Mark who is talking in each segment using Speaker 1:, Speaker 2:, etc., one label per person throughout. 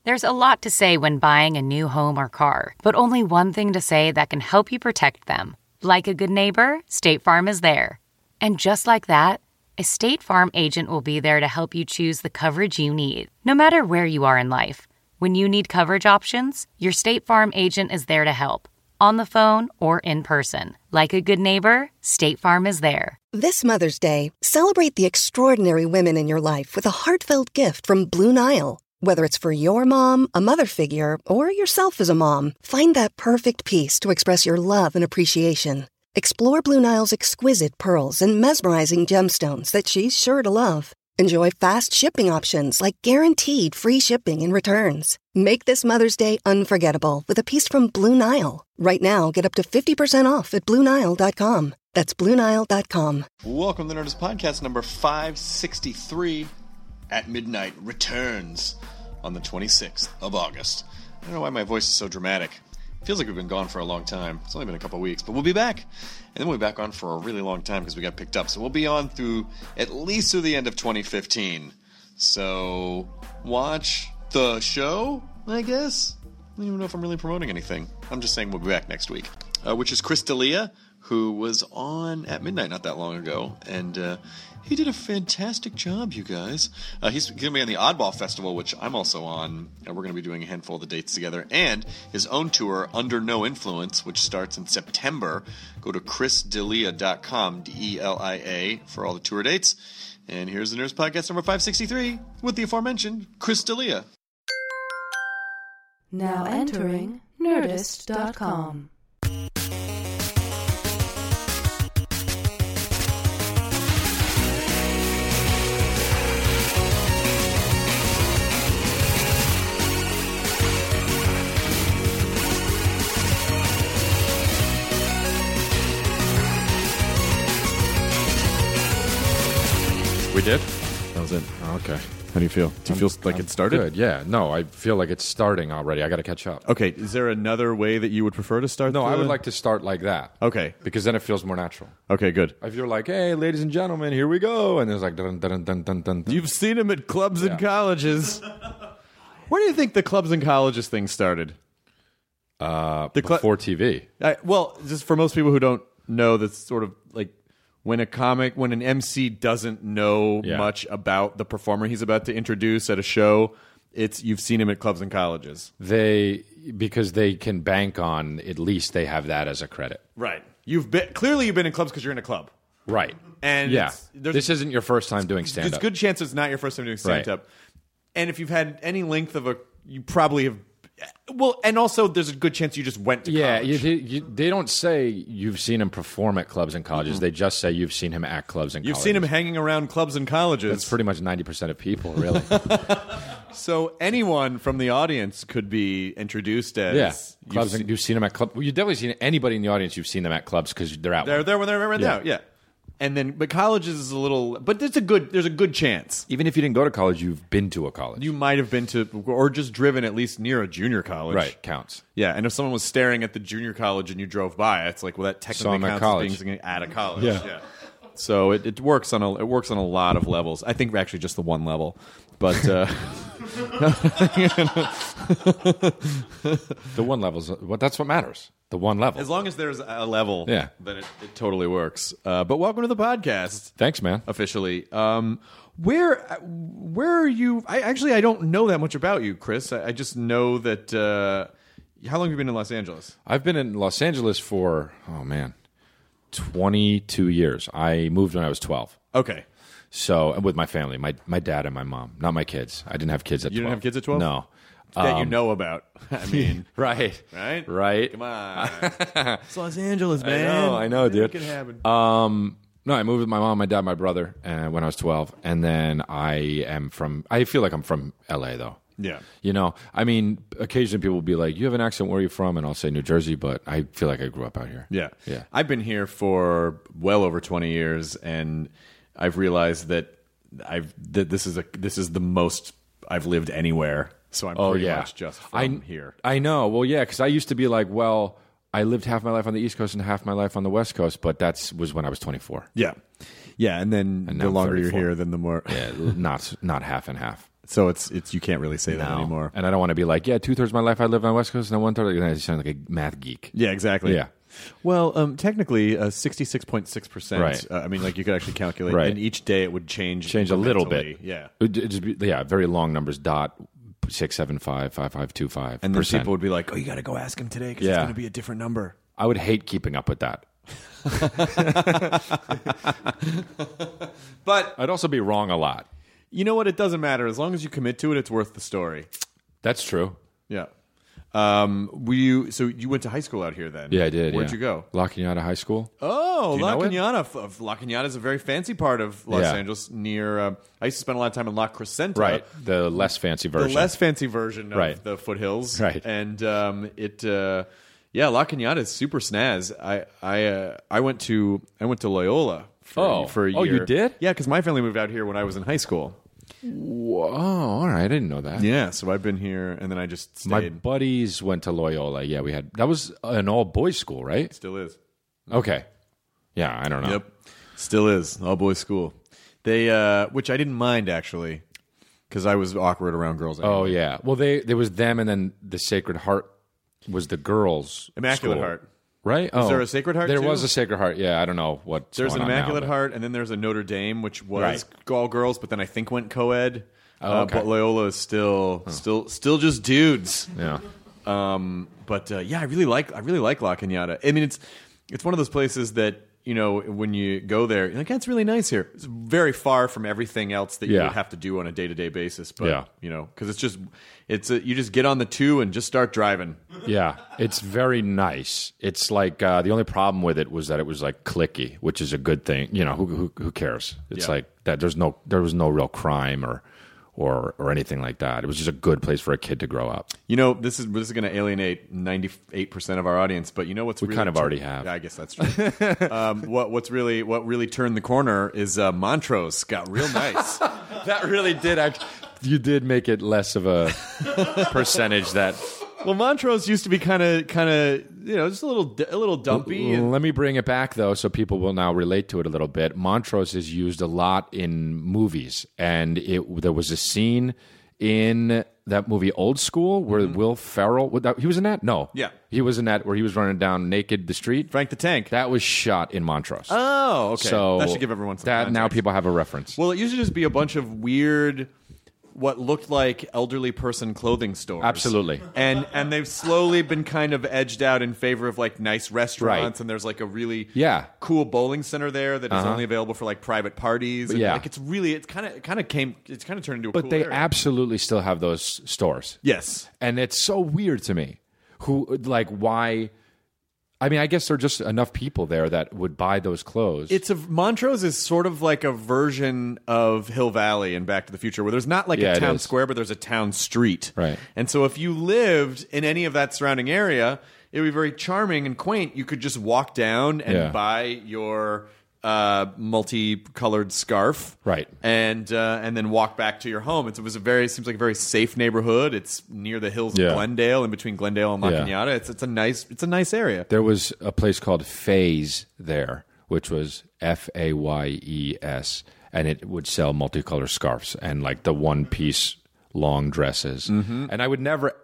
Speaker 1: There's a lot to say when buying a new home or car, but only one thing to say that can help you protect them. Like a good neighbor, State Farm is there. And just like that, a State Farm agent will be there to help you choose the coverage you need, no matter where you are in life. When you need coverage options, your State Farm agent is there to help, on the phone or in person. Like a good neighbor, State Farm is there.
Speaker 2: This Mother's Day, celebrate the extraordinary women in your life with a heartfelt gift from Blue Nile. Whether it's for your mom, a mother figure, or yourself as a mom, find that perfect piece to express your love and appreciation. Explore Blue Nile's exquisite pearls and mesmerizing gemstones that she's sure to love. Enjoy fast shipping options like guaranteed free shipping and returns. Make this Mother's Day unforgettable with a piece from Blue Nile. Right now, get up to 50% off at BlueNile.com. That's BlueNile.com.
Speaker 3: Welcome to Nerdist Podcast number 563. At Midnight returns on the 26th of August. I don't know why my voice is so dramatic. It feels like we've been gone for a long time. It's only been a couple weeks, but we'll be back. And then we'll be back on for a really long time because we got picked up. So we'll be on through at least through the end of 2015. So watch the show, I guess. I don't even know if I'm really promoting anything. I'm just saying we'll be back next week. Which is Chris D'Elia, who was on At Midnight not that long ago. And he did a fantastic job, you guys. He's going to be on the Oddball Festival, which I'm also on. We're going to be doing a handful of the dates together. And his own tour, Under No Influence, which starts in September. Go to chrisdelia.com, D-E-L-I-A, for all the tour dates. And here's the Nerdist Podcast number 563 with the aforementioned Chris D'Elia.
Speaker 4: Now entering Nerdist.com.
Speaker 5: We did? That was it. Oh, okay. How do you feel? Do you feel like it started?
Speaker 6: Good, yeah. No, I feel like it's starting already. I got to catch up.
Speaker 5: Okay, is there another way that you would prefer to start?
Speaker 6: No, I would like to start like that.
Speaker 5: Okay.
Speaker 6: Because then it feels more natural.
Speaker 5: Okay, good.
Speaker 6: If you're like, hey, ladies and gentlemen, here we go. And there's like, dun, dun, dun, dun, dun, dun.
Speaker 5: You've seen him at clubs and colleges. Where do you think the clubs and colleges thing started?
Speaker 6: Before TV.
Speaker 5: Well, just for most people who don't know, that's sort of like when an MC doesn't know much about the performer he's about to introduce at a show, you've seen him at clubs and colleges.
Speaker 6: Because they can bank on, at least they have that as a credit.
Speaker 5: Right. Clearly you've been in clubs because you're in a club.
Speaker 6: Right.
Speaker 5: And
Speaker 6: this isn't your first time doing stand-up.
Speaker 5: There's a good chance it's not your first time doing stand-up. Right. And if you've had any length of you probably have. Well, and also there's a good chance you just went to college.
Speaker 6: Yeah, they don't say you've seen him perform at clubs and colleges. They just say you've seen him at clubs and colleges.
Speaker 5: You've seen him hanging around clubs and colleges.
Speaker 6: That's pretty much 90% of people, really.
Speaker 5: So anyone from the audience could be introduced as...
Speaker 6: clubs. You've seen them at clubs. Well, you've definitely seen anybody in the audience. You've seen them at clubs because they're out.
Speaker 5: They're there when they're out. Yeah. And then, but colleges is a little. But there's a good chance.
Speaker 6: Even if you didn't go to college, you've been to a college.
Speaker 5: You might have been to, or just driven at least near a junior college.
Speaker 6: Right, counts.
Speaker 5: Yeah, and if someone was staring at the junior college and you drove by, it's like, well, that technically counts as being at a college.
Speaker 6: Yeah.
Speaker 5: So it works on a lot of levels. I think actually just the one level, but
Speaker 6: the one level's that's what matters. The one level.
Speaker 5: As long as there's a level,
Speaker 6: then
Speaker 5: it totally works. But welcome to the podcast.
Speaker 6: Thanks, man.
Speaker 5: Officially. Where are you? I don't know that much about you, Chris. I just know that. How long have you been in Los Angeles?
Speaker 6: I've been in Los Angeles for 22 years. I moved when I was 12.
Speaker 5: Okay.
Speaker 6: So with my family, my dad and my mom, not my kids. I didn't have kids at 12.
Speaker 5: You didn't have kids at 12?
Speaker 6: No.
Speaker 5: That you know about. I mean,
Speaker 6: right.
Speaker 5: Come on, it's Los Angeles, man.
Speaker 6: I know, dude.
Speaker 5: It can happen.
Speaker 6: No, I moved with my mom, my dad, my brother, when I was 12, and then I feel like I'm from LA though.
Speaker 5: Yeah.
Speaker 6: You know, I mean, occasionally people will be like, "You have an accent. Where are you from?" And I'll say New Jersey, but I feel like I grew up out here.
Speaker 5: Yeah.
Speaker 6: Yeah.
Speaker 5: I've been here for well over 20 years, and I've realized that this is the most I've lived anywhere. So I'm pretty much just from here.
Speaker 6: I know. Well, yeah, because I used to be like, well, I lived half my life on the East Coast and half my life on the West Coast, but was when I was 24.
Speaker 5: Yeah. Yeah, and the longer you're here, then the more...
Speaker 6: Yeah, not half and half.
Speaker 5: So it's you can't really say that anymore.
Speaker 6: And I don't want to be like, 2/3 of my life I live on the West Coast, and 1/3 I sound like a math geek.
Speaker 5: Yeah, exactly.
Speaker 6: Yeah.
Speaker 5: Well, technically, 66.6%.
Speaker 6: Right.
Speaker 5: I mean, like you could actually calculate,
Speaker 6: Right.
Speaker 5: and each day it would change
Speaker 6: A little bit.
Speaker 5: Yeah.
Speaker 6: It'd just be, very long numbers. .675 5525.
Speaker 5: And then people would be like, "Oh, you got to go ask him today because it's going to be a different number."
Speaker 6: I would hate keeping up with that.
Speaker 5: But
Speaker 6: I'd also be wrong a lot.
Speaker 5: you know what? It doesn't matter as long as you commit to it. It's worth the story.
Speaker 6: That's true.
Speaker 5: Yeah. So you went to high school out here then?
Speaker 6: Yeah, I did.
Speaker 5: Where'd you go?
Speaker 6: La Cañada High School.
Speaker 5: Oh,
Speaker 6: Do you
Speaker 5: La
Speaker 6: know it?
Speaker 5: Cañada. La Cañada is a very fancy part of Los
Speaker 6: Yeah.
Speaker 5: Angeles. Near, I used to spend a lot of time in La Crescenta.
Speaker 6: Right. The less fancy version.
Speaker 5: The less fancy version of
Speaker 6: Right.
Speaker 5: the foothills.
Speaker 6: Right.
Speaker 5: And La Cañada is super snaz. I went to Loyola for a year.
Speaker 6: Oh, you did?
Speaker 5: Yeah, because my family moved out here when I was in high school.
Speaker 6: Whoa, all right. I didn't know that.
Speaker 5: Yeah, so I've been here, and then I just stayed.
Speaker 6: My buddies went to Loyola. Yeah, that was an all-boys school, right?
Speaker 5: Still is.
Speaker 6: Okay. Yeah, I don't know.
Speaker 5: Yep. Still is. All boys school. They which I didn't mind actually because I was awkward around girls anyway.
Speaker 6: Oh, yeah. Well, there was them, and then the Sacred Heart was the girls'
Speaker 5: Immaculate
Speaker 6: school.
Speaker 5: Heart.
Speaker 6: Right?
Speaker 5: Is there a Sacred Heart
Speaker 6: There
Speaker 5: too?
Speaker 6: was a Sacred Heart. Yeah, I don't know what.
Speaker 5: There's an Immaculate Heart, and then there's a Notre Dame, which was
Speaker 6: Right.
Speaker 5: all girls, but then I think went co-ed.
Speaker 6: Oh, okay.
Speaker 5: But Loyola is still just dudes.
Speaker 6: Yeah.
Speaker 5: But I really like La Cañada. I mean, it's one of those places that when you go there, you're like, it's really nice here. It's very far from everything else that you
Speaker 6: Yeah.
Speaker 5: would have to do on a day-to-day basis. But
Speaker 6: Yeah.
Speaker 5: because you just get on the 2 and just start driving.
Speaker 6: Yeah, it's very nice. It's like the only problem with it was that it was like cliquey, which is a good thing. Who cares? It's
Speaker 5: Yeah.
Speaker 6: like that. There was no real crime or anything like that. It was just a good place for a kid to grow up.
Speaker 5: This is going to alienate 98% of our audience, but what's
Speaker 6: We
Speaker 5: really
Speaker 6: kind of already have.
Speaker 5: Yeah, I guess that's true. What really turned the corner is Montrose got real nice.
Speaker 6: That really did. You did make it less of a percentage that.
Speaker 5: Well, Montrose used to be kind of just a little dumpy. And,
Speaker 6: Let me bring it back though, so people will now relate to it a little bit. Montrose is used a lot in movies, and there was a scene in that movie Old School where Will Ferrell he was in that. No,
Speaker 5: Yeah.
Speaker 6: he was in that where he was running down naked the street.
Speaker 5: Frank the Tank.
Speaker 6: That was shot in Montrose.
Speaker 5: Oh, okay.
Speaker 6: So
Speaker 5: that should give everyone some
Speaker 6: that. Now
Speaker 5: context.
Speaker 6: people have a reference.
Speaker 5: Well, it used to just be a bunch of weird, what looked like elderly person clothing stores.
Speaker 6: Absolutely.
Speaker 5: And they've slowly been kind of edged out in favor of like nice restaurants.
Speaker 6: Right.
Speaker 5: And there's like a really
Speaker 6: Yeah.
Speaker 5: cool bowling center there that is only available for like private parties. And
Speaker 6: Yeah.
Speaker 5: like it's kind of turned into a
Speaker 6: But
Speaker 5: cool
Speaker 6: they
Speaker 5: area.
Speaker 6: absolutely still have those stores.
Speaker 5: Yes.
Speaker 6: And it's so weird to me. Why? I mean, I guess there are just enough people there that would buy those clothes.
Speaker 5: Montrose is sort of like a version of Hill Valley in Back to the Future, where there's not like
Speaker 6: Yeah,
Speaker 5: a
Speaker 6: it
Speaker 5: town
Speaker 6: is.
Speaker 5: square, but there's a town street.
Speaker 6: Right.
Speaker 5: And so if you lived in any of that surrounding area, it would be very charming and quaint. You could just walk down and buy your multicolored scarf,
Speaker 6: Right.
Speaker 5: and then walk back to your home. It seems like a very safe neighborhood. It's near the hills
Speaker 6: Yeah.
Speaker 5: of Glendale, in between Glendale and La
Speaker 6: Yeah.
Speaker 5: Cañada. It's a nice area.
Speaker 6: There was a place called Faze there, which was Fayes, and it would sell multicolor scarves and like the one-piece long dresses. Mm-hmm. And I would never.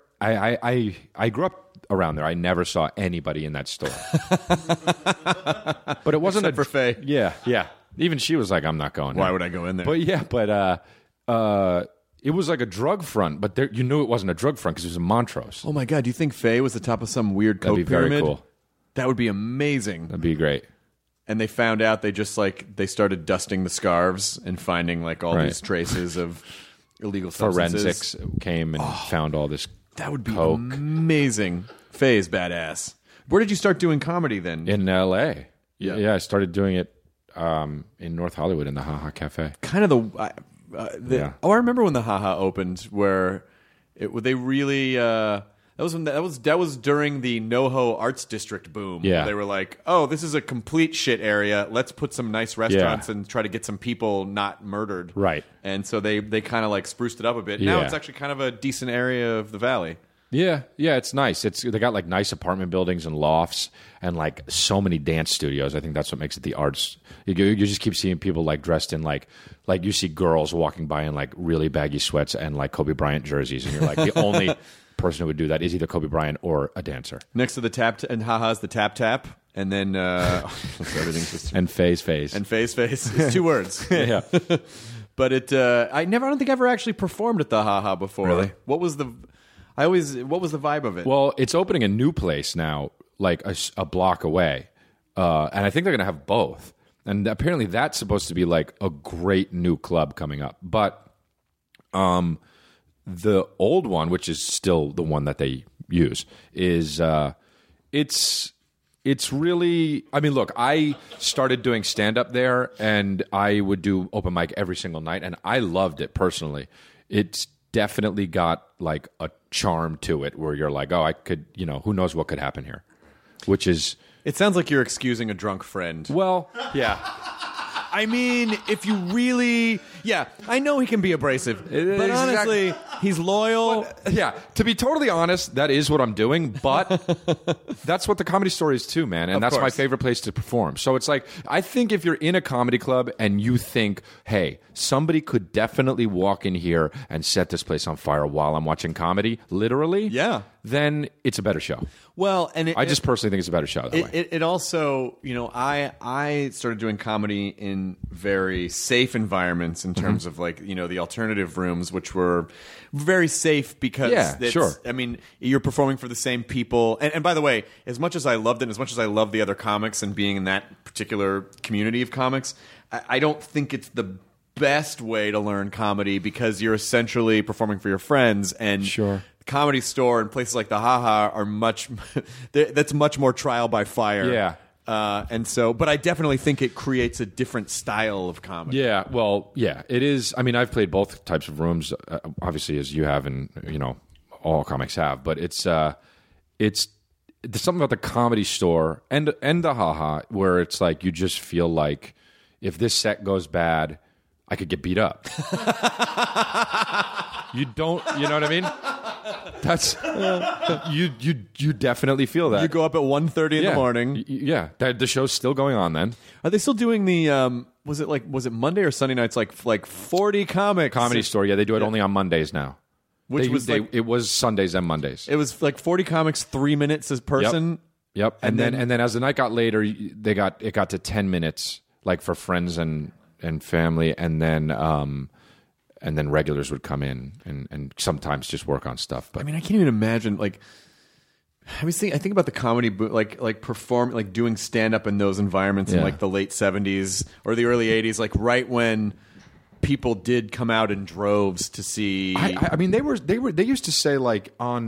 Speaker 6: I grew up around there. I never saw anybody in that store. But it wasn't
Speaker 5: Except for Faye.
Speaker 6: Yeah. Even she was like, "I'm not going."
Speaker 5: Why
Speaker 6: there."
Speaker 5: would I go in there?
Speaker 6: But it was like a drug front, but you knew it wasn't a drug front because it was in Montrose.
Speaker 5: Oh my God! Do you think Faye was the top of some weird
Speaker 6: That'd
Speaker 5: coke
Speaker 6: be very
Speaker 5: pyramid?
Speaker 6: cool.
Speaker 5: That would be amazing.
Speaker 6: That'd be great.
Speaker 5: And they found out they started dusting the scarves and finding like all
Speaker 6: Right.
Speaker 5: these traces of illegal substances.
Speaker 6: Forensics came and found all this.
Speaker 5: That would be
Speaker 6: coke
Speaker 5: amazing. Faye's badass. Where did you start doing comedy then?
Speaker 6: in L.A.
Speaker 5: Yeah.
Speaker 6: Yeah, I started doing it in North Hollywood in the Ha Cafe.
Speaker 5: Kind of
Speaker 6: Yeah.
Speaker 5: Oh, I remember when the Haha opened, where they really. That was during the NoHo Arts District boom.
Speaker 6: Yeah.
Speaker 5: They were like, "Oh, this is a complete shit area. Let's put some nice restaurants and try to get some people not murdered."
Speaker 6: Right.
Speaker 5: And so they kind of like spruced it up a bit. Now
Speaker 6: Yeah.
Speaker 5: it's actually kind of a decent area of the valley.
Speaker 6: Yeah, it's nice. They got like nice apartment buildings and lofts and like so many dance studios. I think that's what makes it the arts. You just keep seeing people like dressed in like you see girls walking by in like really baggy sweats and like Kobe Bryant jerseys, and you're like the only person who would do that is either Kobe Bryant or a dancer.
Speaker 5: Next to the tap and haha's the tap, and then everything's just
Speaker 6: and phase
Speaker 5: and phase. It's 2 words.
Speaker 6: Yeah.
Speaker 5: But I don't think I ever actually performed at the haha before.
Speaker 6: Really?
Speaker 5: What was the vibe of it?
Speaker 6: Well, it's opening a new place now, like a block away, and I think they're going to have both. And apparently, that's supposed to be like a great new club coming up. But the old one, which is still the one that they use, is it's really. I mean, look, I started doing stand up there, and I would do open mic every single night, and I loved it personally. It's definitely got like a charm to it where you're like, oh, I could, who knows what could happen here, which is.
Speaker 5: It sounds like you're excusing a drunk friend.
Speaker 6: Well, yeah.
Speaker 5: I mean, if you really... Yeah, I know he can be abrasive, but honestly, he's loyal.
Speaker 6: But, yeah, to be totally honest, that is what I'm doing, but that's what the Comedy Store is too, man, and that's my favorite place to perform. So it's like, I think if you're in a comedy club and you think, hey, somebody could definitely walk in here and set this place on fire while I'm watching comedy, literally, then it's a better show.
Speaker 5: Well, and
Speaker 6: I just personally think it's a better show that way.
Speaker 5: It also, I started doing comedy in very safe environments in terms of like, the alternative rooms, which were very safe because I mean, you're performing for the same people. And by the way, as much as I loved it, as much as I love the other comics and being in that particular community of comics, I don't think it's the best way to learn comedy because you're essentially performing for your friends and Comedy Store and places like the haha are that's much more trial by fire.
Speaker 6: Yeah.
Speaker 5: And so, but I definitely think it creates a different style of comedy.
Speaker 6: Yeah, well, yeah, it is. I mean, I've played both types of rooms, obviously, as you have, and all comics have. But it's there's something about the Comedy Store and the haha where it's like you just feel like if this set goes bad, I could get beat up. You know what I mean? That's you definitely feel that.
Speaker 5: You go up at 1:30 in the morning.
Speaker 6: Yeah, the show's still going on then.
Speaker 5: Are they still doing the was it Monday or Sunday nights like 40 comics?
Speaker 6: Comedy Store, yeah, they do it only on Mondays now. It was Sundays and Mondays.
Speaker 5: It was like 40 comics, 3 minutes a person.
Speaker 6: Yep. And then as the night got later, it got to 10 minutes like for friends and family, and then regulars would come in and sometimes just work on stuff. But
Speaker 5: I mean, I can't even imagine. Like, I think about the comedy like perform like doing stand up in those environments in like the late 70s or the early 80s, like right when people did come out in droves to see.
Speaker 6: I mean, they used to say like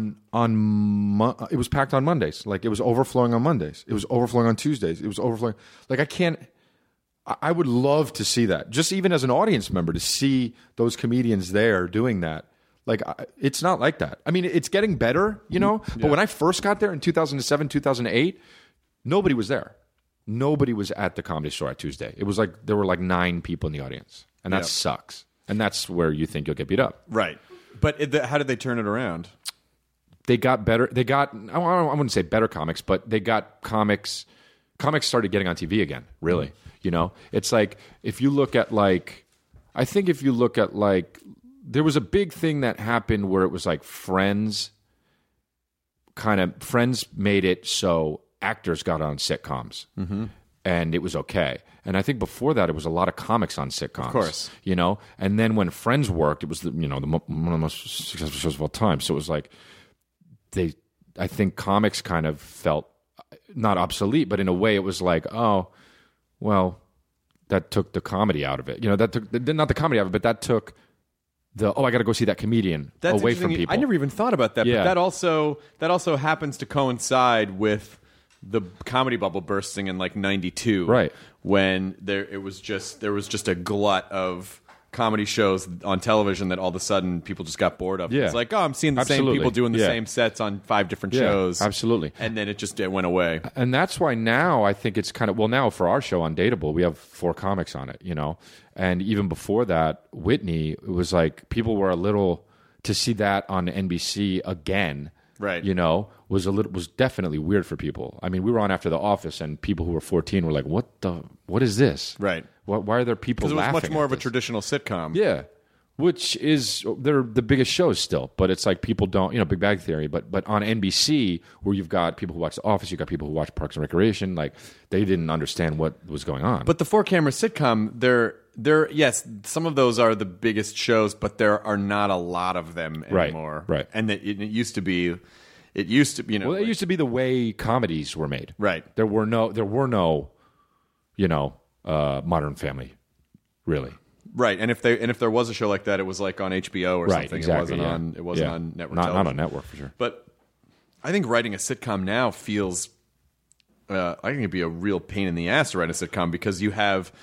Speaker 6: it was packed on Mondays, like it was overflowing on Mondays, it was overflowing on Tuesdays, it was overflowing. Like I would love to see that, just even as an audience member, to see those comedians there doing that. Like, it's not like that. I mean, it's getting better, But when I first got there in 2007, 2008, nobody was there. Nobody was at the Comedy Store at Tuesday. It was like there were like 9 people in the audience, and that sucks. And that's where you think you'll get beat up.
Speaker 5: Right. But how did they turn it around?
Speaker 6: They got better. They got, I wouldn't say better comics, but they got comics. Comics started getting on TV again, really. It's like if you look at there was a big thing that happened where it was like Friends made it so actors got on sitcoms, and it was okay. And I think before that, it was a lot of comics on sitcoms,
Speaker 5: of course,
Speaker 6: And then when Friends worked, it was one of the most successful shows of all time. So it was like I think comics kind of felt not obsolete, but in a way, it was like, oh, well, that took the comedy out of it. That took not the comedy out of it, but that took I got to go see that comedian away from people.
Speaker 5: I never even thought about that. Yeah. But that also happens to coincide with the comedy bubble bursting in like 92,
Speaker 6: right?
Speaker 5: When there was just a glut of comedy shows on television that all of a sudden people just got bored of.
Speaker 6: Yeah.
Speaker 5: It's like, oh, I'm seeing the same people doing the same sets on 5 different shows.
Speaker 6: Absolutely.
Speaker 5: And then it went away.
Speaker 6: And that's why now I think it's kind of, now for our show on Dateable, we have 4 comics on it, And even before that, Whitney, it was like people were a little, to see that on NBC again
Speaker 5: right?
Speaker 6: Was definitely weird for people. I mean, we were on after The Office, and people who were 14 were like, what is this?
Speaker 5: Right.
Speaker 6: Why are there people laughing?
Speaker 5: Because it was much more of a
Speaker 6: this?
Speaker 5: traditional sitcom.
Speaker 6: Yeah. Which is, they're the biggest shows still, but it's like people don't, Big Bang Theory, but on NBC, where you've got people who watch The Office, you've got people who watch Parks and Recreation, like, they didn't understand what was going on.
Speaker 5: But the 4-camera sitcom, yes, some of those are the biggest shows, but there are not a lot of them anymore.
Speaker 6: Right.
Speaker 5: And it used to be,
Speaker 6: Well, it used to be the way comedies were made.
Speaker 5: Right.
Speaker 6: There were no, Modern Family, really.
Speaker 5: Right, and if there was a show like that, it was like on HBO or something.
Speaker 6: Exactly,
Speaker 5: It wasn't on network television.
Speaker 6: Not on network for sure.
Speaker 5: But I think writing a sitcom now feels. I think it'd be a real pain in the ass to write a sitcom because you have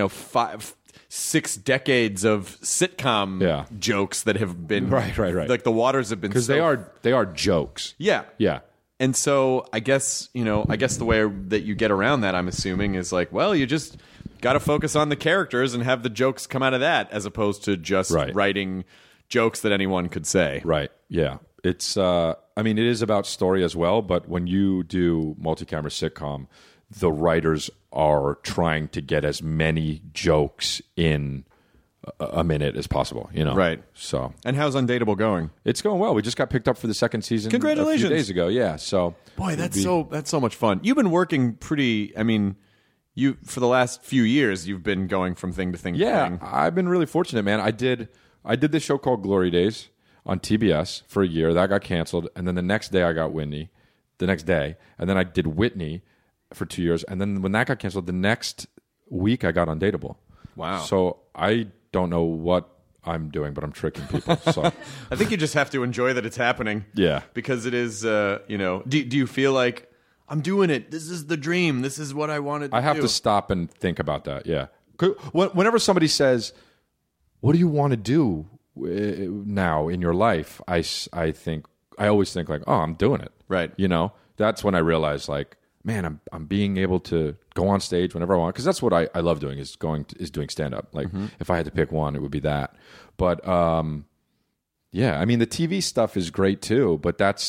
Speaker 5: 5-6 decades of sitcom jokes that have been
Speaker 6: right.
Speaker 5: Like the waters have been
Speaker 6: because they are jokes.
Speaker 5: Yeah. And so I guess the way that you get around that, I'm assuming, is like, well, you just got to focus on the characters and have the jokes come out of that, as opposed to just writing jokes that anyone could say.
Speaker 6: Right. Yeah. It's. It is about story as well, but when you do multi-camera sitcom, the writers are trying to get as many jokes in a minute as possible,
Speaker 5: Right.
Speaker 6: So,
Speaker 5: and how's Undateable going?
Speaker 6: It's going well. We just got picked up for the second season.
Speaker 5: Congratulations!
Speaker 6: A few days ago. Yeah. So,
Speaker 5: boy, that's so much fun. You've been working pretty. I mean, you for the last few years, you've been going from thing to thing.
Speaker 6: Yeah,
Speaker 5: to thing.
Speaker 6: I've been really fortunate, man. I did this show called Glory Days on TBS for a year. That got canceled, and then the next day I got Whitney. The next day, and then I did Whitney for 2 years, and then when that got canceled, the next week I got Undateable.
Speaker 5: Wow.
Speaker 6: So I don't know what I'm doing, but I'm tricking people. So
Speaker 5: I think you just have to enjoy that it's happening.
Speaker 6: Yeah.
Speaker 5: Because it is, do you feel like, I'm doing it, this is the dream, this is what I wanted to do?
Speaker 6: I have to stop and think about that, yeah. Whenever somebody says, what do you want to do now in your life? I always think like, oh, I'm doing it.
Speaker 5: Right.
Speaker 6: That's when I realize like, man, I'm being able to go on stage whenever I want, because that's what I love doing is doing stand up. Like if I had to pick one, it would be that. But yeah, I mean the TV stuff is great too. But that's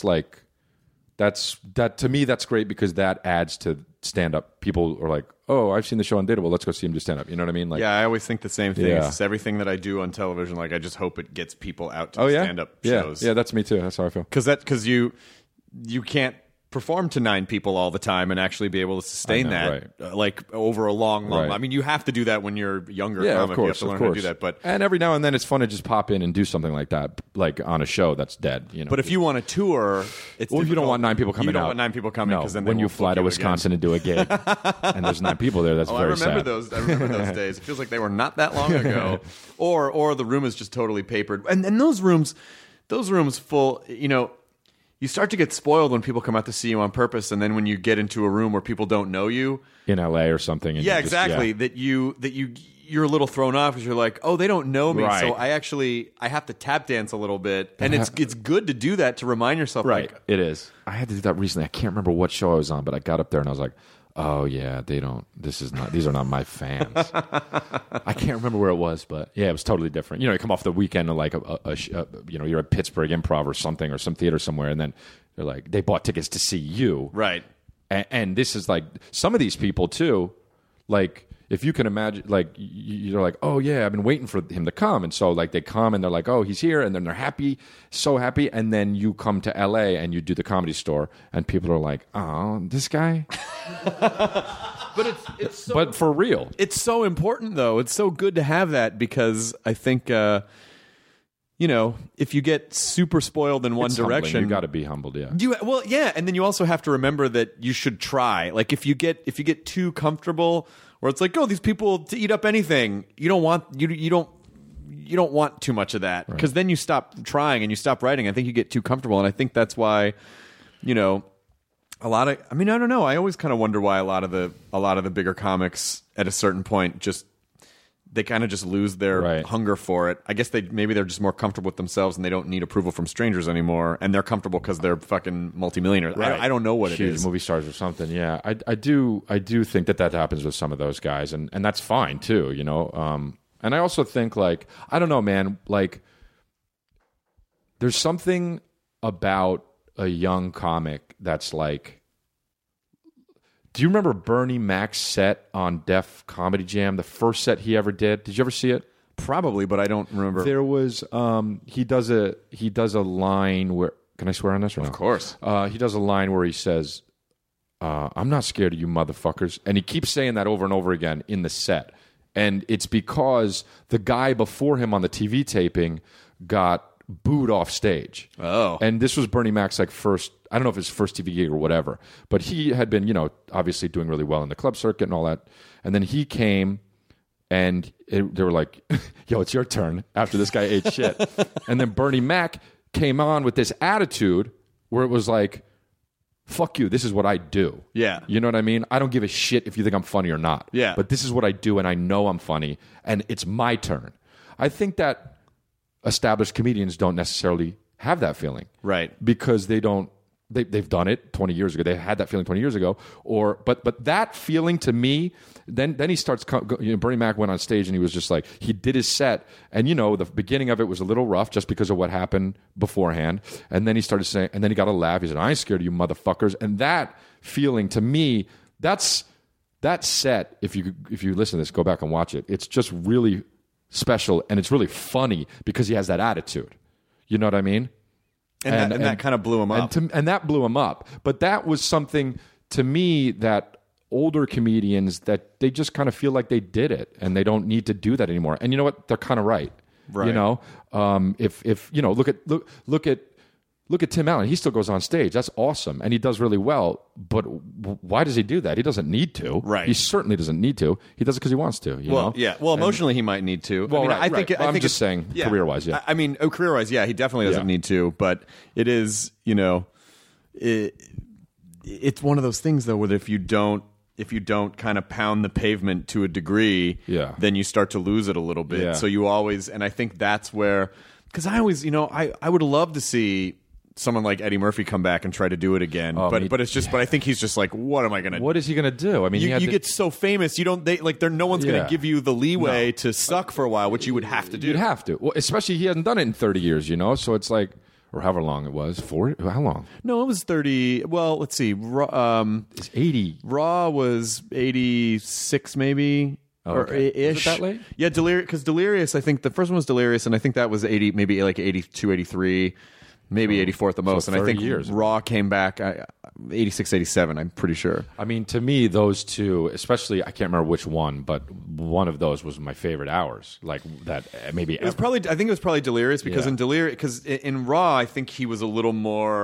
Speaker 6: to me that's great because that adds to stand up. People are like, oh, I've seen the show Undateable. Let's go see him do stand up. You know what I mean? Like,
Speaker 5: yeah, I always think the same thing.
Speaker 6: Yeah.
Speaker 5: It's everything that I do on television. Like I just hope it gets people out to stand up shows.
Speaker 6: Yeah, that's me too. That's how I feel.
Speaker 5: Because you can't perform to 9 people all the time and actually be able to sustain like over a long
Speaker 6: Right.
Speaker 5: I mean, you have to do that when you're younger.
Speaker 6: Yeah,
Speaker 5: comic.
Speaker 6: of course,
Speaker 5: you have to learn how to do that.
Speaker 6: And every now and then it's fun to just pop in and do something like that, like on a show that's dead.
Speaker 5: But if you want to tour, it's
Speaker 6: well, you don't want 9 people coming out.
Speaker 5: You don't want 9 people coming because then
Speaker 6: when
Speaker 5: they
Speaker 6: you
Speaker 5: won't
Speaker 6: fly
Speaker 5: book
Speaker 6: to
Speaker 5: you
Speaker 6: Wisconsin and do a gig, and there's 9 people there, that's very sad.
Speaker 5: I remember those days. It feels like they were not that long ago. or the room is just totally papered, and those rooms full. You start to get spoiled when people come out to see you on purpose, and then when you get into a room where people don't know you
Speaker 6: in LA or something. And
Speaker 5: yeah, exactly. That you're a little thrown off because you're like, oh, they don't know me,
Speaker 6: Right.
Speaker 5: so I have to tap dance a little bit, and it's good to do that to remind yourself.
Speaker 6: Right,
Speaker 5: like,
Speaker 6: it is. I had to do that recently. I can't remember what show I was on, but I got up there and I was like, oh yeah, these are not my fans. I can't remember where it was, but yeah, it was totally different. You come off the weekend of like you're at Pittsburgh Improv or something, or some theater somewhere, and then they're like, they bought tickets to see you.
Speaker 5: right.
Speaker 6: And this is like, some of these people too, like, if you can imagine, like, you're like, oh yeah, I've been waiting for him to come. And so like they come and they're like, oh, he's here. And then they're happy, so happy. And then you come to LA and you do the Comedy Store and people are like, oh, this guy.
Speaker 5: But it's so,
Speaker 6: But for real.
Speaker 5: it's so important though. It's so good to have that because I think if you get super spoiled in one
Speaker 6: It's humbling.
Speaker 5: direction,
Speaker 6: You got to be humbled, yeah.
Speaker 5: and then you also have to remember that you should try. Like if you get too comfortable, where it's like, oh, these people to eat up anything, you don't want too much of that because then you stop trying and you stop writing. I think you get too comfortable, and I think that's why, a lot of. I mean, I don't know. I always kind of wonder why a lot of the bigger comics at a certain point they kind of just lose their hunger for it. I guess maybe they're just more comfortable with themselves and they don't need approval from strangers anymore. And they're comfortable because they're fucking multimillionaires.
Speaker 6: Right.
Speaker 5: I don't know what it
Speaker 6: Huge
Speaker 5: is.
Speaker 6: movie stars or something. Yeah, I do think that happens with some of those guys, and that's fine too. And I also think like, I don't know, man. Like, there's something about a young comic that's like, do you remember Bernie Mac's set on Def Comedy Jam? The first set he ever did. Did you ever see it?
Speaker 5: Probably, but I don't remember.
Speaker 6: There was he does a line where, can I swear on this or no?
Speaker 5: Of course.
Speaker 6: He does a line where he says, I'm not scared of you motherfuckers. And he keeps saying that over and over again in the set. And it's because the guy before him on the TV taping got booed off stage.
Speaker 5: Oh.
Speaker 6: And this was Bernie Mac's like first, I don't know if his first TV gig or whatever, but he had been, obviously doing really well in the club circuit and all that. And then he came and they were like, yo, it's your turn after this guy ate shit. And then Bernie Mac came on with this attitude where it was like, fuck you, this is what I do.
Speaker 5: Yeah.
Speaker 6: You know what I mean? I don't give a shit if you think I'm funny or not.
Speaker 5: Yeah.
Speaker 6: But this is what I do, and I know I'm funny, and it's my turn. I think that established comedians don't necessarily have that feeling.
Speaker 5: Right.
Speaker 6: Because they've done it 20 years ago. They had that feeling 20 years ago. But that feeling to me, then he starts, Bernie Mac went on stage and he was just like, he did his set. And, the beginning of it was a little rough just because of what happened beforehand. And then he started saying, and then he got a laugh. He said, I ain't scared of you motherfuckers. And that feeling to me, that set, if you listen to this, go back and watch it. It's just really special and it's really funny because he has that attitude. You know what I mean?
Speaker 5: And that kind of blew him up.
Speaker 6: And that blew him up. But that was something, to me, that older comedians, that they just kind of feel like they did it and they don't need to do that anymore. And you know what? They're kind of right.
Speaker 5: Right.
Speaker 6: If look at Tim Allen. He still goes on stage. That's awesome. And he does really well. But why does he do that? He doesn't need to.
Speaker 5: Right.
Speaker 6: He certainly doesn't need to. He does it because he wants to. You know?
Speaker 5: Yeah. Well, emotionally, he might need to.
Speaker 6: Well,
Speaker 5: I think
Speaker 6: I'm just saying, career-wise, yeah.
Speaker 5: I mean, career-wise, yeah, he definitely doesn't need to. But it is, it's one of those things, though, where if you don't kind of pound the pavement to a degree, then you start to lose it a little bit.
Speaker 6: Yeah.
Speaker 5: So you always, and I think that's where, because I always, I would love to see someone like Eddie Murphy come back and try to do it again. But I think he's just like, what am I going to do?
Speaker 6: What is he going to do? I mean,
Speaker 5: you get so famous, no one's going to give you the leeway to suck for a while, which you would have to do.
Speaker 6: You'd have to. Well, especially he hasn't done it in 30 years, so it's like, or however long it was. 40? How long?
Speaker 5: No, it was 30. Well, let's see.
Speaker 6: It's 80.
Speaker 5: Raw was 86 maybe.
Speaker 6: Oh, okay.
Speaker 5: Or ish.
Speaker 6: Was it that late?
Speaker 5: Yeah, because Delirious, I think the first one was Delirious, and I think that was 80, maybe like 82, 83. Maybe 84 at the most.
Speaker 6: So
Speaker 5: and I think
Speaker 6: years.
Speaker 5: Raw came back 86, 87, I'm pretty sure.
Speaker 6: I mean, to me, those two, especially, I can't remember which one, but one of those was my favorite hours. Like that, maybe
Speaker 5: I think it was probably Delirious because in Raw, I think he was a lot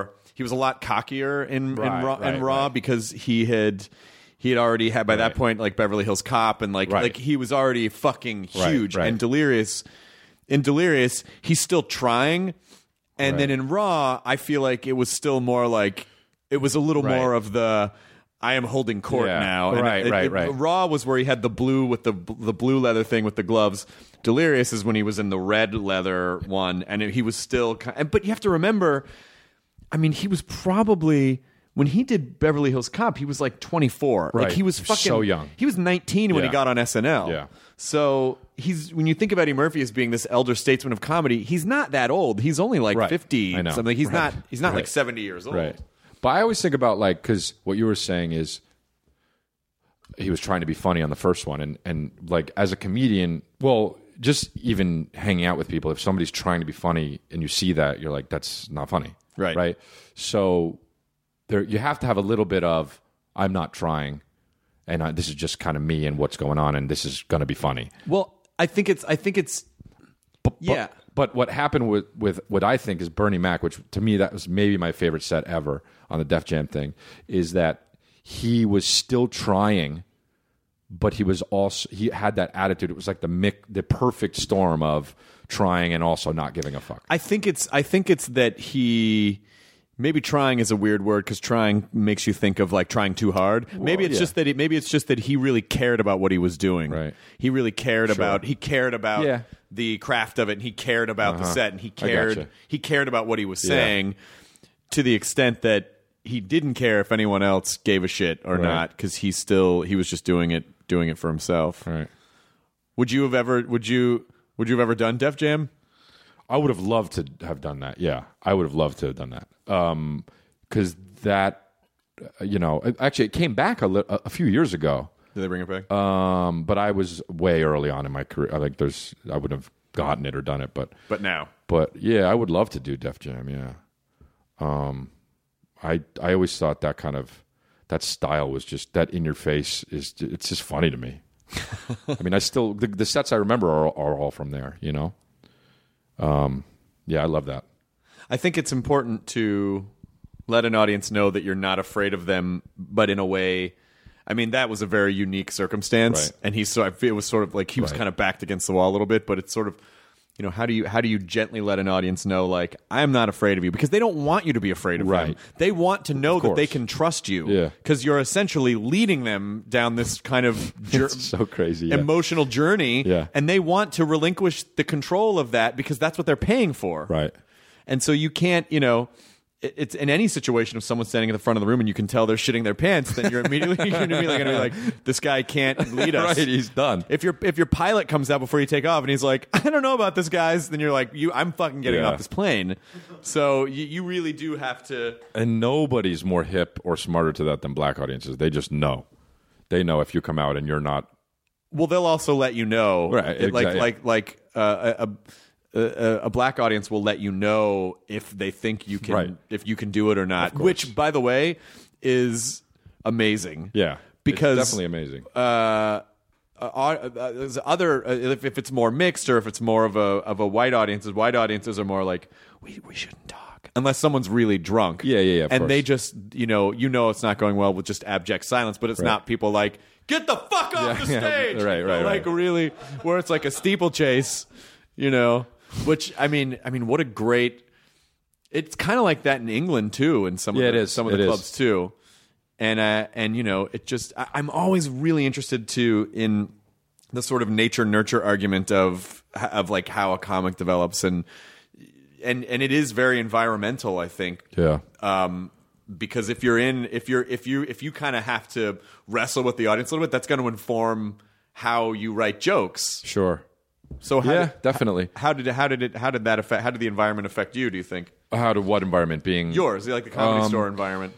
Speaker 5: cockier in Raw because he had already had by that point like Beverly Hills Cop and like he was already fucking huge.
Speaker 6: Right.
Speaker 5: And in Delirious, he's still trying. And then in Raw, I feel like it was still more like it was a little more of the I am holding court now. And
Speaker 6: right.
Speaker 5: Raw was where he had the blue with the blue leather thing with the gloves. Delirious is when he was in the red leather one, and he was still. But you have to remember, I mean, he was probably. When he did Beverly Hills Cop, he was like 24.
Speaker 6: Right.
Speaker 5: Like he was fucking
Speaker 6: so young.
Speaker 5: He was 19 when he got on SNL.
Speaker 6: Yeah.
Speaker 5: So when you think of Eddie Murphy as being this elder statesman of comedy, he's not that old. He's only like 50
Speaker 6: I know.
Speaker 5: something. He's not like 70 years old.
Speaker 6: Right. But I always think about because what you were saying is he was trying to be funny on the first one, and like as a comedian, well, just even hanging out with people, if somebody's trying to be funny and you see that, you're like, that's not funny. Right. So you have to have a little bit of I'm not trying, and this is just kind of me and what's going on, and this is going to be funny.
Speaker 5: Well, I think it's yeah.
Speaker 6: But what happened with what I think is Bernie Mac, which to me that was maybe my favorite set ever on the Def Jam thing, is that he was still trying, but he had that attitude. It was like the perfect storm of trying and also not giving a fuck.
Speaker 5: I think it's that he. Maybe trying is a weird word because trying makes you think of like trying too hard.
Speaker 6: Well,
Speaker 5: maybe it's just that he really cared about what he was doing.
Speaker 6: Right.
Speaker 5: He really cared about the craft of it, and he cared about the set, and he cared about what he was saying to the extent that he didn't care if anyone else gave a shit or not because he was just doing it for himself.
Speaker 6: Right.
Speaker 5: Would you have ever done Def Jam?
Speaker 6: I would have loved to have done that. Yeah, I would have loved to have done that. because that, actually it came back a few years ago.
Speaker 5: Did they bring it back?
Speaker 6: But I was way early on in my career. I wouldn't have gotten it or done it, but
Speaker 5: now.
Speaker 6: But yeah, I would love to do Def Jam. Yeah. I always thought that style was just that in your face it's just funny to me. I mean, I still the sets I remember are all from there. Yeah, I love that.
Speaker 5: I think it's important to let an audience know that you're not afraid of them, but in a way. I mean, that was a very unique circumstance,
Speaker 6: right.
Speaker 5: And it was sort of like he was kind of backed against the wall a little bit. But it's sort of, how do you gently let an audience know, like, I'm not afraid of you, because they don't want you to be afraid of them. They want to know that they can trust you, because you're essentially leading them down this kind of
Speaker 6: so crazy
Speaker 5: emotional journey, and they want to relinquish the control of that because that's what they're paying for,
Speaker 6: right?
Speaker 5: And so you can't, it's in any situation if someone's standing in the front of the room and you can tell they're shitting their pants, then you're immediately going to be like, this guy can't lead us.
Speaker 6: Right, he's done.
Speaker 5: If your pilot comes out before you take off and he's like, I don't know about this, guys, then you're like, I'm fucking getting off this plane. So you really do have to. And
Speaker 6: nobody's more hip or smarter to that than black audiences. They just know. They know if you come out and you're not.
Speaker 5: Well, they'll also let you know.
Speaker 6: Right, exactly.
Speaker 5: A black audience will let you know if they think you can, if you can do it or not. Which, by the way, is amazing.
Speaker 6: Yeah,
Speaker 5: because
Speaker 6: it's definitely amazing.
Speaker 5: If it's more mixed or if it's more of a white audiences are more like we shouldn't talk unless someone's really drunk.
Speaker 6: Yeah.
Speaker 5: And course. They just it's not going well with just abject silence, but it's not people like get the fuck off the stage.
Speaker 6: Right.
Speaker 5: Really, where it's like a steeplechase. Which I mean, what a great. It's kind of like that in England too, and some of the clubs too, and it just. I'm always really interested in the sort of nature nurture argument of like how a comic develops, and it is very environmental, I think.
Speaker 6: Yeah.
Speaker 5: Because if you kind of have to wrestle with the audience a little bit, that's going to inform how you write jokes.
Speaker 6: Sure.
Speaker 5: So
Speaker 6: definitely.
Speaker 5: How did that affect? How did the environment affect you? Do you think?
Speaker 6: How did what environment being
Speaker 5: yours? Like the Comedy Store environment.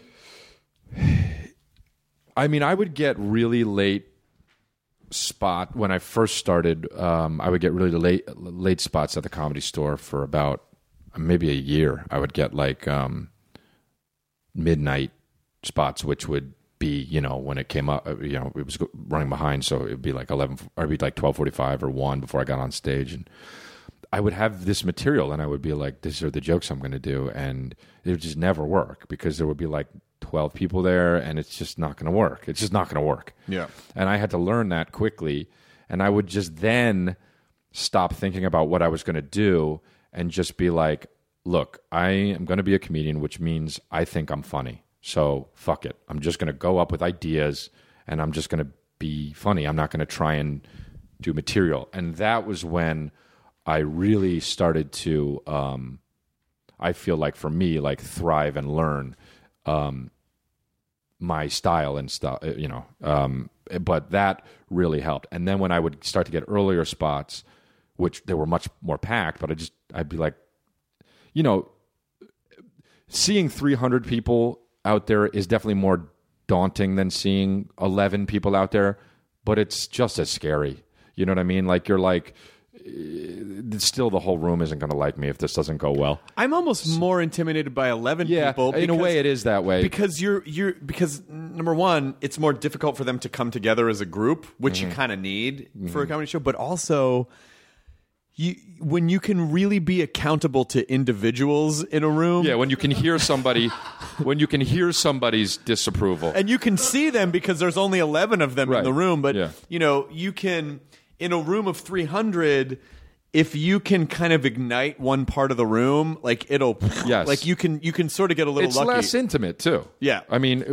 Speaker 6: I mean, I would get really late spot when I first started. I would get really late spots at the Comedy Store for about maybe a year. I would get like midnight spots, which would be, when it came up, it was running behind, so it'd be like 11, or it'd be like 12:45 or 1 before I got on stage, and I would have this material, and I would be like, "These are the jokes I'm going to do," and it would just never work because there would be like 12 people there, and it's just not going to work. It's just not going to work.
Speaker 5: Yeah,
Speaker 6: and I had to learn that quickly, and I would just then stop thinking about what I was going to do and just be like, "Look, I am going to be a comedian, which means I think I'm funny." So fuck it. I'm just going to go up with ideas and I'm just going to be funny. I'm not going to try and do material. And that was when I really started to, I feel like for me, like thrive and learn my style and stuff, but that really helped. And then when I would start to get earlier spots, which they were much more packed, but I'd be like, seeing 300 people out there is definitely more daunting than seeing 11 people out there, but it's just as scary. You know what I mean? Like you're like, still the whole room isn't going to like me if this doesn't go well.
Speaker 5: I'm almost more intimidated by 11 people.
Speaker 6: In a way it is that way.
Speaker 5: Because because number one, it's more difficult for them to come together as a group, which you kind of need for a comedy show, but also when you can really be accountable to individuals in a room.
Speaker 6: Yeah, when you can hear somebody's disapproval.
Speaker 5: And you can see them because there's only 11 of them in the room. But, you can, in a room of 300, if you can kind of ignite one part of the room, like it'll, like you can sort of get a little lucky.
Speaker 6: It's less intimate, too.
Speaker 5: Yeah.
Speaker 6: I mean,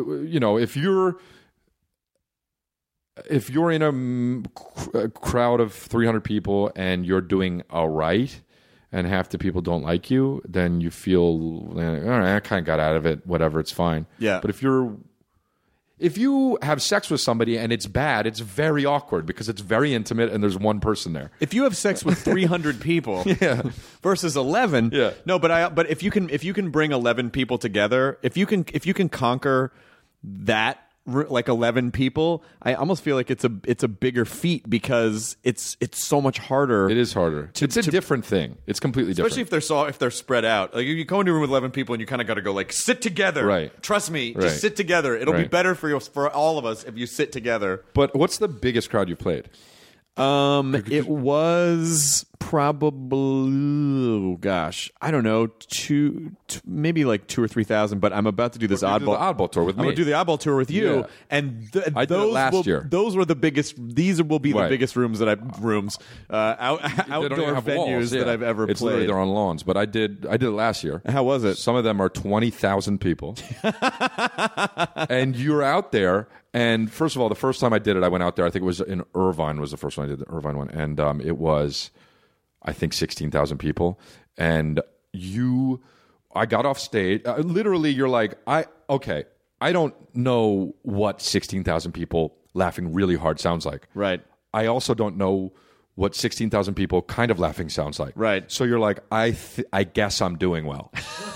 Speaker 6: if you're in a crowd of 300 people and you're doing all right and half the people don't like you, then you feel, all right, I kind of got out of it, whatever, it's fine.
Speaker 5: Yeah.
Speaker 6: But if you're if you have sex with somebody and it's bad, it's very awkward because it's very intimate and there's one person there.
Speaker 5: If you have sex with 300 people versus 11, but if you can bring 11 people together, if you can conquer that, like 11 people, I almost feel like it's a bigger feat because it's so much harder.
Speaker 6: It is harder. It's a different thing. It's completely different.
Speaker 5: Especially if they're spread out. Like you go into a room with 11 people and you kind of got to go like sit together.
Speaker 6: Right.
Speaker 5: Trust me,
Speaker 6: Right.
Speaker 5: just sit together. It'll be better for all of us if you sit together.
Speaker 6: But what's the biggest crowd you've played?
Speaker 5: It was probably, I don't know, maybe like 2,000 or 3,000. But I'm about to do this
Speaker 6: oddball tour with me.
Speaker 5: I'm going to do the oddball tour with you,
Speaker 6: Yeah.
Speaker 5: and
Speaker 6: I did it last year.
Speaker 5: Those were the biggest. These will be the biggest rooms that outdoor
Speaker 6: have
Speaker 5: venues
Speaker 6: walls,
Speaker 5: that I've ever
Speaker 6: it's
Speaker 5: played.
Speaker 6: Literally they're on lawns, but I did it last year.
Speaker 5: How was it?
Speaker 6: Some of them are 20,000 people, and you're out there. And first of all, the first time I did it, I went out there. I think it was in Irvine. Was the first one I did, the Irvine one, and it was, I think, 16,000 people. And I got off stage. Literally, you're like, I don't know what 16,000 people laughing really hard sounds like.
Speaker 5: Right.
Speaker 6: I also don't know what 16,000 people kind of laughing sounds like.
Speaker 5: Right.
Speaker 6: So you're like, I guess I'm doing well.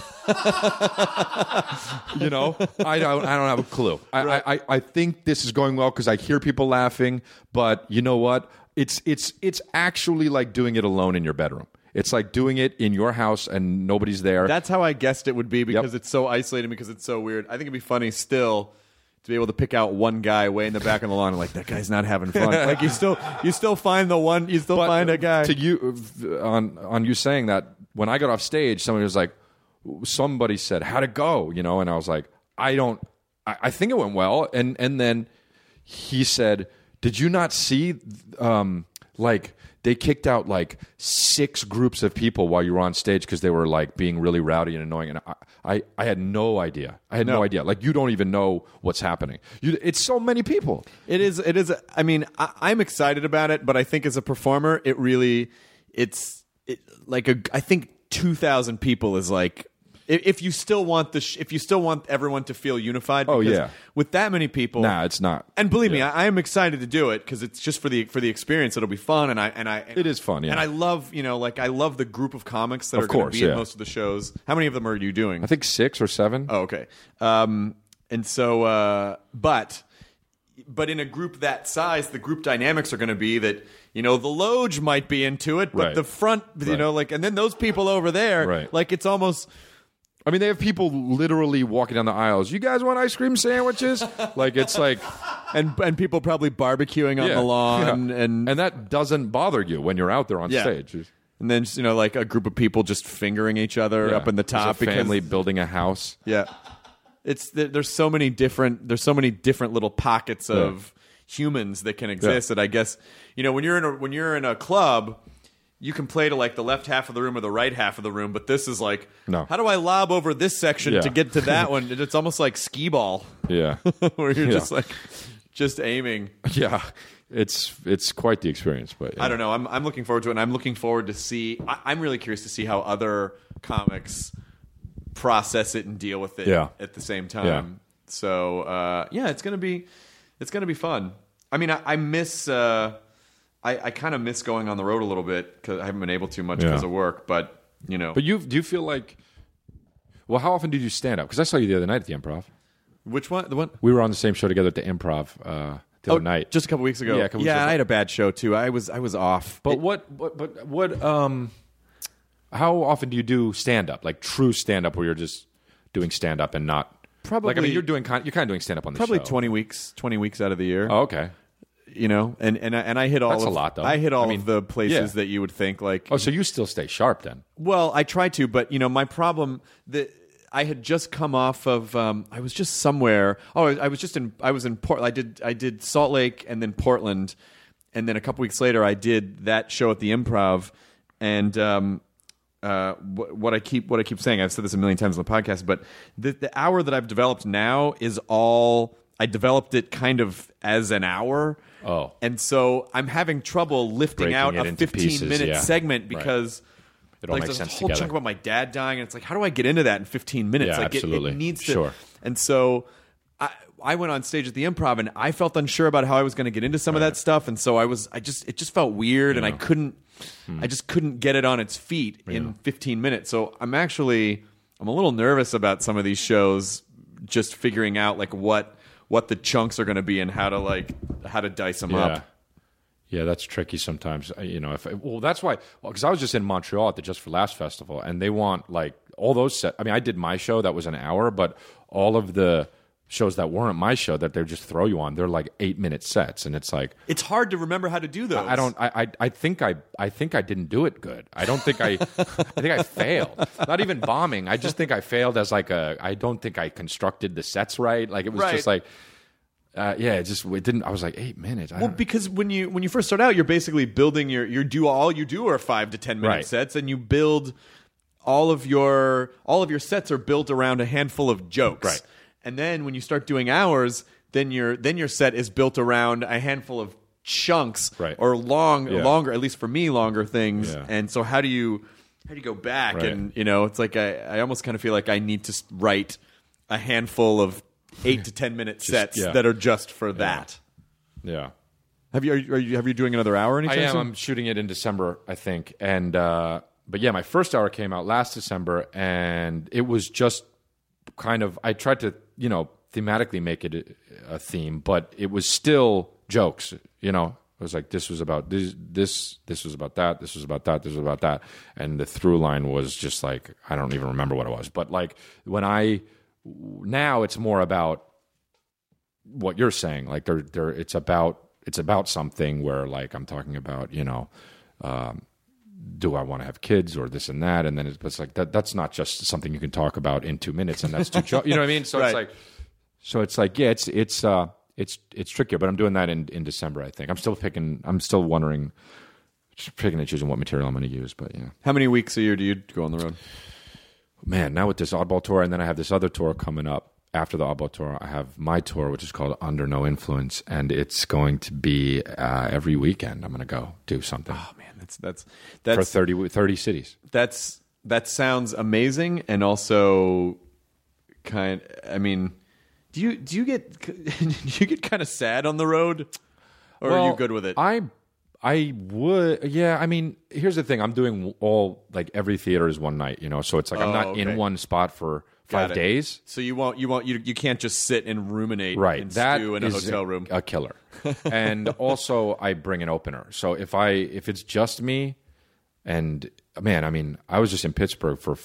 Speaker 6: You know, I don't have a clue. I think this is going well because I hear people laughing, but you know what? It's actually like doing it alone in your bedroom. It's like doing it in your house and nobody's there.
Speaker 5: That's how I guessed it would be because it's so isolated, because it's so weird. I think it'd be funny still to be able to pick out one guy way in the back of the lawn and like, that guy's not having fun. Like you still find the one, find a guy.
Speaker 6: To you, on you saying that, when I got off stage, somebody said, how'd it go? You know, and I was like, I think it went well. And then he said, did you not see, like, they kicked out like 6 groups of people while you were on stage because they were like being really rowdy and annoying. And I had no idea. No idea. Like, you don't even know what's happening. It's so many people.
Speaker 5: It is. I mean, I'm excited about it, but I think as a performer, I think 2,000 people is like, if you still want everyone to feel unified. With that many people,
Speaker 6: nah, it's not.
Speaker 5: And believe me, I am excited to do it because it's just for the experience. It'll be fun, and
Speaker 6: it is fun. Yeah.
Speaker 5: And I love I love the group of comics that are going to be at most of the shows. How many of them are you doing?
Speaker 6: I think 6 or 7.
Speaker 5: Oh, okay. And so, but in a group that size, the group dynamics are going to be that, the Loge might be into it, but the front, and then those people over there, like it's almost.
Speaker 6: I mean, they have people literally walking down the aisles. You guys want ice cream sandwiches? Like, it's like,
Speaker 5: and people probably barbecuing on the lawn, and
Speaker 6: that doesn't bother you when you're out there on stage.
Speaker 5: And then like a group of people just fingering each other up in the top.
Speaker 6: There's a family building a house.
Speaker 5: Yeah, there's so many different little pockets of humans that can exist. That I guess when you're in a club, you can play to like the left half of the room or the right half of the room, but this is like, how do I lob over this section to get to that one? It's almost like skee ball.
Speaker 6: Yeah.
Speaker 5: Where you're just aiming.
Speaker 6: Yeah. It's quite the experience, but
Speaker 5: I don't know. I'm looking forward to it, and I'm looking forward to see. I'm really curious to see how other comics process it and deal with it at the same time.
Speaker 6: Yeah.
Speaker 5: So it's gonna be fun. I mean, I miss. I kind of miss going on the road a little bit because I haven't been able to much because of work. But
Speaker 6: But do you feel like? Well, how often did you stand up? Because I saw you the other night at the Improv.
Speaker 5: Which one? The one
Speaker 6: we were on the same show together at the Improv the other night,
Speaker 5: just a couple weeks ago.
Speaker 6: Yeah,
Speaker 5: I had a bad show too. I was off.
Speaker 6: But what? How often do you do stand up? Like true stand up, where you're just doing stand up and not
Speaker 5: probably.
Speaker 6: Like, I mean, you're kind of doing stand up on the show.
Speaker 5: Probably 20 weeks out of the year.
Speaker 6: Oh, okay.
Speaker 5: And I hit all.
Speaker 6: That's a lot, though.
Speaker 5: I hit all of the places that you would think like.
Speaker 6: Oh, so you still stay sharp then?
Speaker 5: Well, I try to, but my problem that I had just come off of. I was just somewhere. Oh, I was in Portland. I did Salt Lake and then Portland, and then a couple weeks later I did that show at the Improv, and what I keep saying. I've said this a million times on the podcast, but the hour that I've developed now is all. I developed it kind of as an hour.
Speaker 6: Oh.
Speaker 5: And so I'm having trouble lifting
Speaker 6: breaking
Speaker 5: out a 15-minute segment because
Speaker 6: it all makes
Speaker 5: there's
Speaker 6: sense
Speaker 5: a whole
Speaker 6: together.
Speaker 5: chunk about my dad dying, and it's like, how do I get into that in 15 minutes?
Speaker 6: Yeah,
Speaker 5: like
Speaker 6: absolutely.
Speaker 5: it needs to.
Speaker 6: Sure.
Speaker 5: And so I went on stage at the Improv and I felt unsure about how I was going to get into some of that stuff, and so it just felt weird, and I just couldn't get it on its feet in 15 minutes. So I'm a little nervous about some of these shows, just figuring out like what the chunks are going to be and how to dice them up.
Speaker 6: Yeah, that's tricky sometimes. That's why. Because I was just in Montreal at the Just for Laughs festival, and they want like all those sets. I mean, I did my show that was an hour, but all of the shows that weren't my show that they just throw you on, they're like 8-minute sets, and it's like
Speaker 5: it's hard to remember how to do those.
Speaker 6: I think I didn't do it good. I don't think I think I failed. Not even bombing. I just think I failed as like I don't think I constructed the sets right. Like it was just like it didn't. I was like 8 minutes.
Speaker 5: Because when you first start out, you're basically building all you do are 5 to 10 minute sets, and you build all of your sets are built around a handful of jokes.
Speaker 6: Right.
Speaker 5: And then when you start doing hours, then your set is built around a handful of chunks or longer, at least for me, longer things. Yeah. And so how do you go back? Right. And it's like I almost kind of feel like I need to write a handful of 8 to 10 minute sets that are just for that.
Speaker 6: Yeah.
Speaker 5: Are you doing another hour anytime soon?
Speaker 6: I'm shooting it in December, I think. And but yeah, my first hour came out last December, and it was just kind of, I tried to thematically make it a theme, but it was still jokes. It was like this was about this was about that, this was about that, this was about that, and the through line was just like, I don't even remember what it was. But like now it's more about what you're saying. Like it's about something where like I'm talking about do I want to have kids or this and that, and then it's like that's not just something you can talk about in 2 minutes, and that's too you know what I mean? So it's like it's trickier, but I'm doing that in December, I think. I'm still wondering, just picking and choosing what material I'm going to use, but yeah.
Speaker 5: How many weeks a year do you go on the road?
Speaker 6: Man, now with this Oddball tour, and then I have this other tour coming up after the Oddball tour. I have my tour, which is called Under No Influence, and it's going to be every weekend I'm going to go do something.
Speaker 5: Oh man, that's
Speaker 6: for 30 cities.
Speaker 5: That sounds amazing, and also I mean, do you get kind of sad on the road, or are you good with it?
Speaker 6: I would, yeah. I mean, here's the thing: I'm doing every theater is one night, so it's like I'm not in one spot for 5 days.
Speaker 5: So you can't just sit and ruminate, and stew in a hotel room.
Speaker 6: A killer. And also, I bring an opener. So if it's just me, and man, I mean, I was just in Pittsburgh for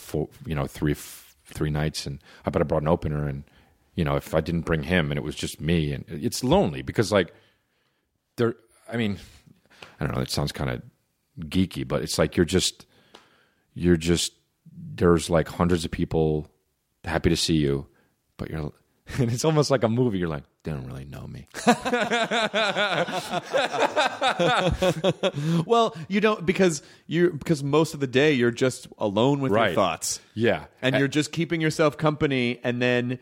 Speaker 6: 3 nights, and I brought an opener, and if I didn't bring him, and it was just me, and it's lonely because I don't know, it sounds kind of geeky, but it's like you're just there's like hundreds of people happy to see you, but and it's almost like a movie. You're like, they don't really know me.
Speaker 5: Well, you don't, because most of the day you're just alone with your thoughts.
Speaker 6: Yeah.
Speaker 5: And you're just keeping yourself company, and then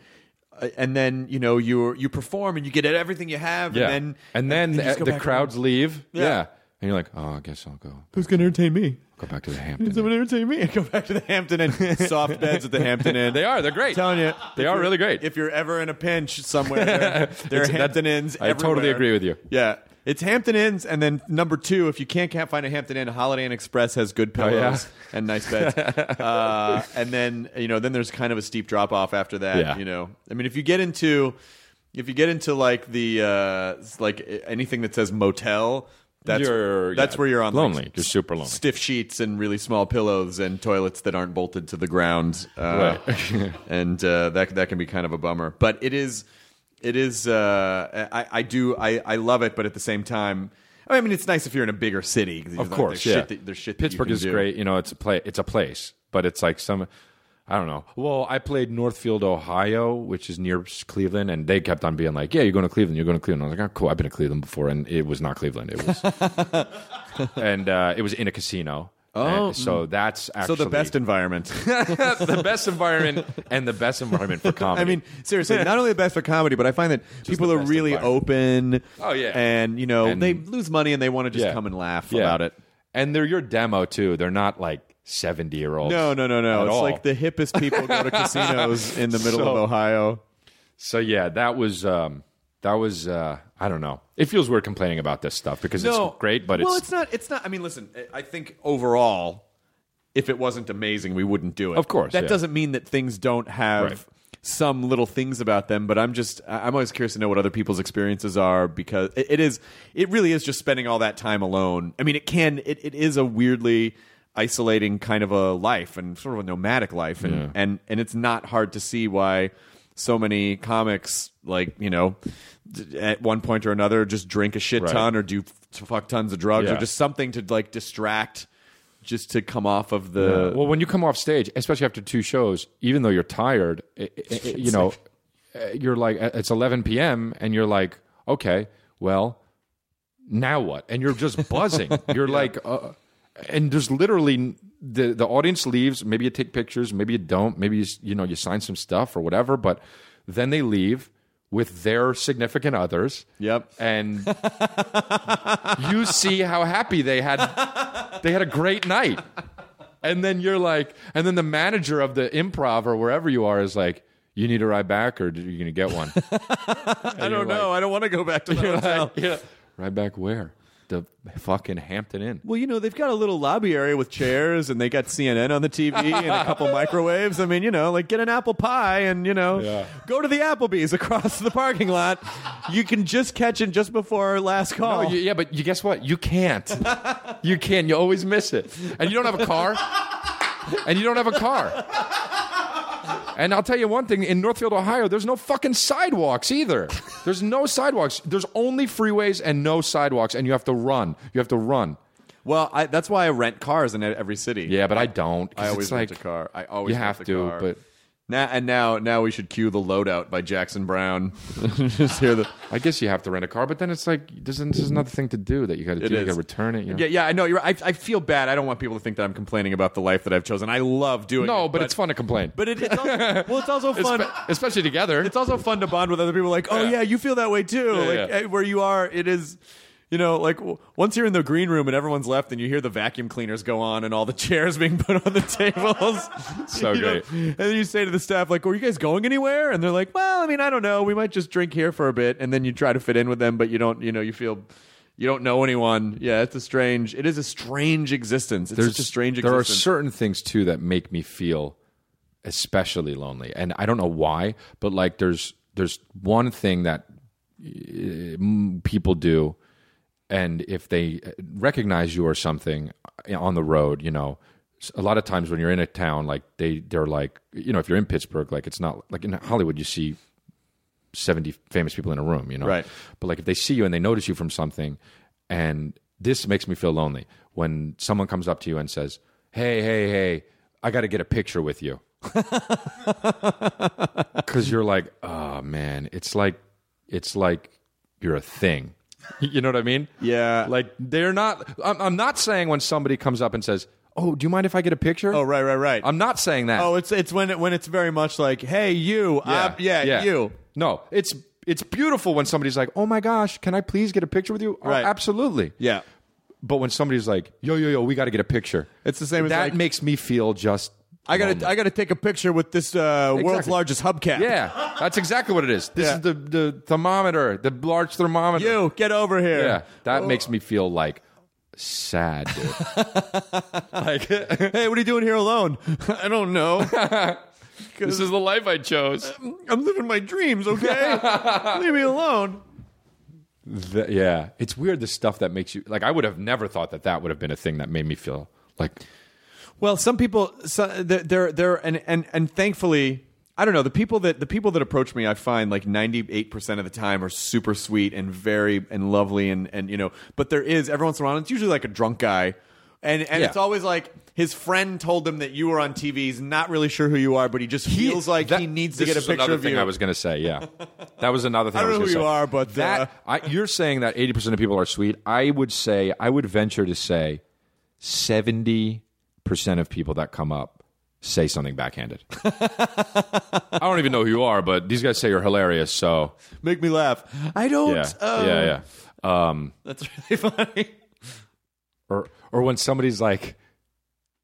Speaker 5: you perform and you get everything you have, and then
Speaker 6: the crowds leave. Yeah. And you're like, oh, I guess I'll go.
Speaker 5: Who's going to entertain me?
Speaker 6: Go back to the Hampton.
Speaker 5: Someone entertain me. Go back to the Hampton Inn. Soft beds at the Hampton Inn.
Speaker 6: They're great.
Speaker 5: I'm telling you.
Speaker 6: They are really great.
Speaker 5: If you're ever in a pinch somewhere, there are Hampton Inns
Speaker 6: I
Speaker 5: everywhere.
Speaker 6: totally agree with you.
Speaker 5: Yeah. It's Hampton Inns, and then number 2, if you can't find a Hampton Inn, Holiday Inn Express has good pillows and nice beds. And then then there's kind of a steep drop off after that.
Speaker 6: Yeah.
Speaker 5: I mean, if you get into like the like anything that says motel, that's where you're on
Speaker 6: lonely.
Speaker 5: Like,
Speaker 6: you're super lonely.
Speaker 5: Stiff sheets and really small pillows and toilets that aren't bolted to the ground. And that can be kind of a bummer. But it is. I love it, but at the same time, I mean, it's nice if you're in a bigger city.
Speaker 6: Of course,
Speaker 5: there's shit.
Speaker 6: Pittsburgh is great. It's a place, but it's like I don't know. Well, I played Northfield, Ohio, which is near Cleveland, and they kept on being like, "Yeah, you're going to Cleveland. You're going to Cleveland." I was like, "Oh, cool. I've been to Cleveland before," and it was not Cleveland. It was, and it was in a casino.
Speaker 5: Oh,
Speaker 6: so that's actually
Speaker 5: the best environment.
Speaker 6: The best environment, and the best environment for comedy.
Speaker 5: I mean, seriously, not only the best for comedy, but I find that people are really open.
Speaker 6: Oh yeah,
Speaker 5: and they lose money and they want to just come and laugh about it.
Speaker 6: And they're your demo too. They're not like 70-year-olds.
Speaker 5: No. It's like the hippest people go to casinos in the middle of Ohio.
Speaker 6: So yeah, that was I don't know. It feels weird complaining about this stuff because it's great, but
Speaker 5: it's not. I mean, listen, I think overall, if it wasn't amazing, we wouldn't do it.
Speaker 6: Of course,
Speaker 5: that doesn't mean that things don't have some little things about them. But I'm always curious to know what other people's experiences are, because it really is just spending all that time alone. I mean, it is a weirdly isolating kind of a life, and sort of a nomadic life, and it's not hard to see why so many comics, like, you know, at one point or another just drink a shit ton or do fuck tons of drugs or just something to like distract, just to come off of the...
Speaker 6: Well, when you come off stage, especially after 2 shows, even though you're tired, you know, you're like, it's 11 p.m. and you're like, okay, well, now what? And you're just buzzing. You're like... and there's literally the audience leaves. Maybe you take pictures, maybe you don't. Maybe you sign some stuff or whatever. But then they leave with their significant others.
Speaker 5: Yep.
Speaker 6: And you see how happy they had. They had a great night. And then you're like, and then the manager of the Improv or wherever you are is like, you need a ride back, or are you going to get one?
Speaker 5: I don't know. I don't want to go back to the hotel.
Speaker 6: Ride back where? The fucking Hampton Inn.
Speaker 5: Well, you know, they've got a little lobby area with chairs, and they got CNN on the TV and a couple microwaves. I mean, you know, like, get an apple pie and, you know, go to the Applebee's across the parking lot. You can just catch it just before last call.
Speaker 6: No, but guess what? You can't. You can. You always miss it. And you don't have a car. And I'll tell you one thing, in Northfield, Ohio, there's no fucking sidewalks either. There's no sidewalks. There's only freeways and no sidewalks, and you have to run.
Speaker 5: Well, that's why I rent cars in every city.
Speaker 6: Yeah, but I don't.
Speaker 5: I always rent a car. I always
Speaker 6: you have to,
Speaker 5: car.
Speaker 6: But
Speaker 5: now we should cue The Loadout by Jackson Brown. Just hear the...
Speaker 6: I guess you have to rent a car, but then it's like there's another thing to do that you got to do. You got to return it. You know?
Speaker 5: Yeah, I know. You're right. I feel bad. I don't want people to think that I'm complaining about the life that I've chosen. I love doing it.
Speaker 6: No, but it's fun to complain.
Speaker 5: But it's also fun,
Speaker 6: especially together.
Speaker 5: It's also fun to bond with other people. Like, oh yeah, you feel that way too. Where you are, it is. You know, like, once you're in the green room and everyone's left, and you hear the vacuum cleaners go on and all the chairs being put on the tables.
Speaker 6: So great.
Speaker 5: And then you say to the staff, like, "Are you guys going anywhere?" And they're like, "Well, I mean, I don't know. We might just drink here for a bit." And then you try to fit in with them, but you don't. You know, you feel you don't know anyone. Yeah, it is a strange existence. It's such a strange existence.
Speaker 6: There are certain things too that make me feel especially lonely, and I don't know why. But like, there's one thing that people do. And if they recognize you or something on the road, you know, a lot of times when you're in a town, like they're like, you know, if you're in Pittsburgh, like it's not like in Hollywood, you see 70 famous people in a room, you know,
Speaker 5: right?
Speaker 6: But like if they see you and they notice you from something, and this makes me feel lonely when someone comes up to you and says, "Hey, I got to get a picture with you," because you're like, oh man, it's like you're a thing. You know what I mean?
Speaker 5: Yeah.
Speaker 6: Like, they're not... I'm not saying when somebody comes up and says, "Oh, do you mind if I get a picture?"
Speaker 5: Oh, right.
Speaker 6: I'm not saying that.
Speaker 5: Oh, it's when it's very much like, "Hey, you." You.
Speaker 6: No, it's beautiful when somebody's like, "Oh my gosh, can I please get a picture with you?"
Speaker 5: Right.
Speaker 6: Oh, absolutely.
Speaker 5: Yeah.
Speaker 6: But when somebody's like, yo, we got to get a picture.
Speaker 5: It's the same as
Speaker 6: that
Speaker 5: like...
Speaker 6: makes me feel just...
Speaker 5: I gotta take a picture with this world's largest hubcap.
Speaker 6: Yeah, that's exactly what it is. This is the thermometer, the large thermometer.
Speaker 5: You get over here.
Speaker 6: Yeah, that makes me feel like sad, dude.
Speaker 5: Like, hey, what are you doing here alone? I don't know.
Speaker 6: This is the life I chose.
Speaker 5: I'm living my dreams. Okay, leave me alone.
Speaker 6: Yeah, it's weird. The stuff that makes you like. I would have never thought that would have been a thing that made me feel like.
Speaker 5: Well, some people, and thankfully, I don't know, the people that approach me, I find like 98% of the time are super sweet and very and lovely and you know, but there is every once in a while, it's usually like a drunk guy, and it's always like his friend told him that you were on TV. He's not really sure who you are, but he just feels like he needs to get a picture of you.
Speaker 6: Thing I was going to say, yeah, that was another thing.
Speaker 5: I don't know who you are, but
Speaker 6: you're saying that 80% of people are sweet. I would venture to say 70% of people that come up say something backhanded. I don't even know who you are, but these guys say you're hilarious, so
Speaker 5: make me laugh. I don't.
Speaker 6: Yeah.
Speaker 5: That's really funny.
Speaker 6: Or when somebody's like,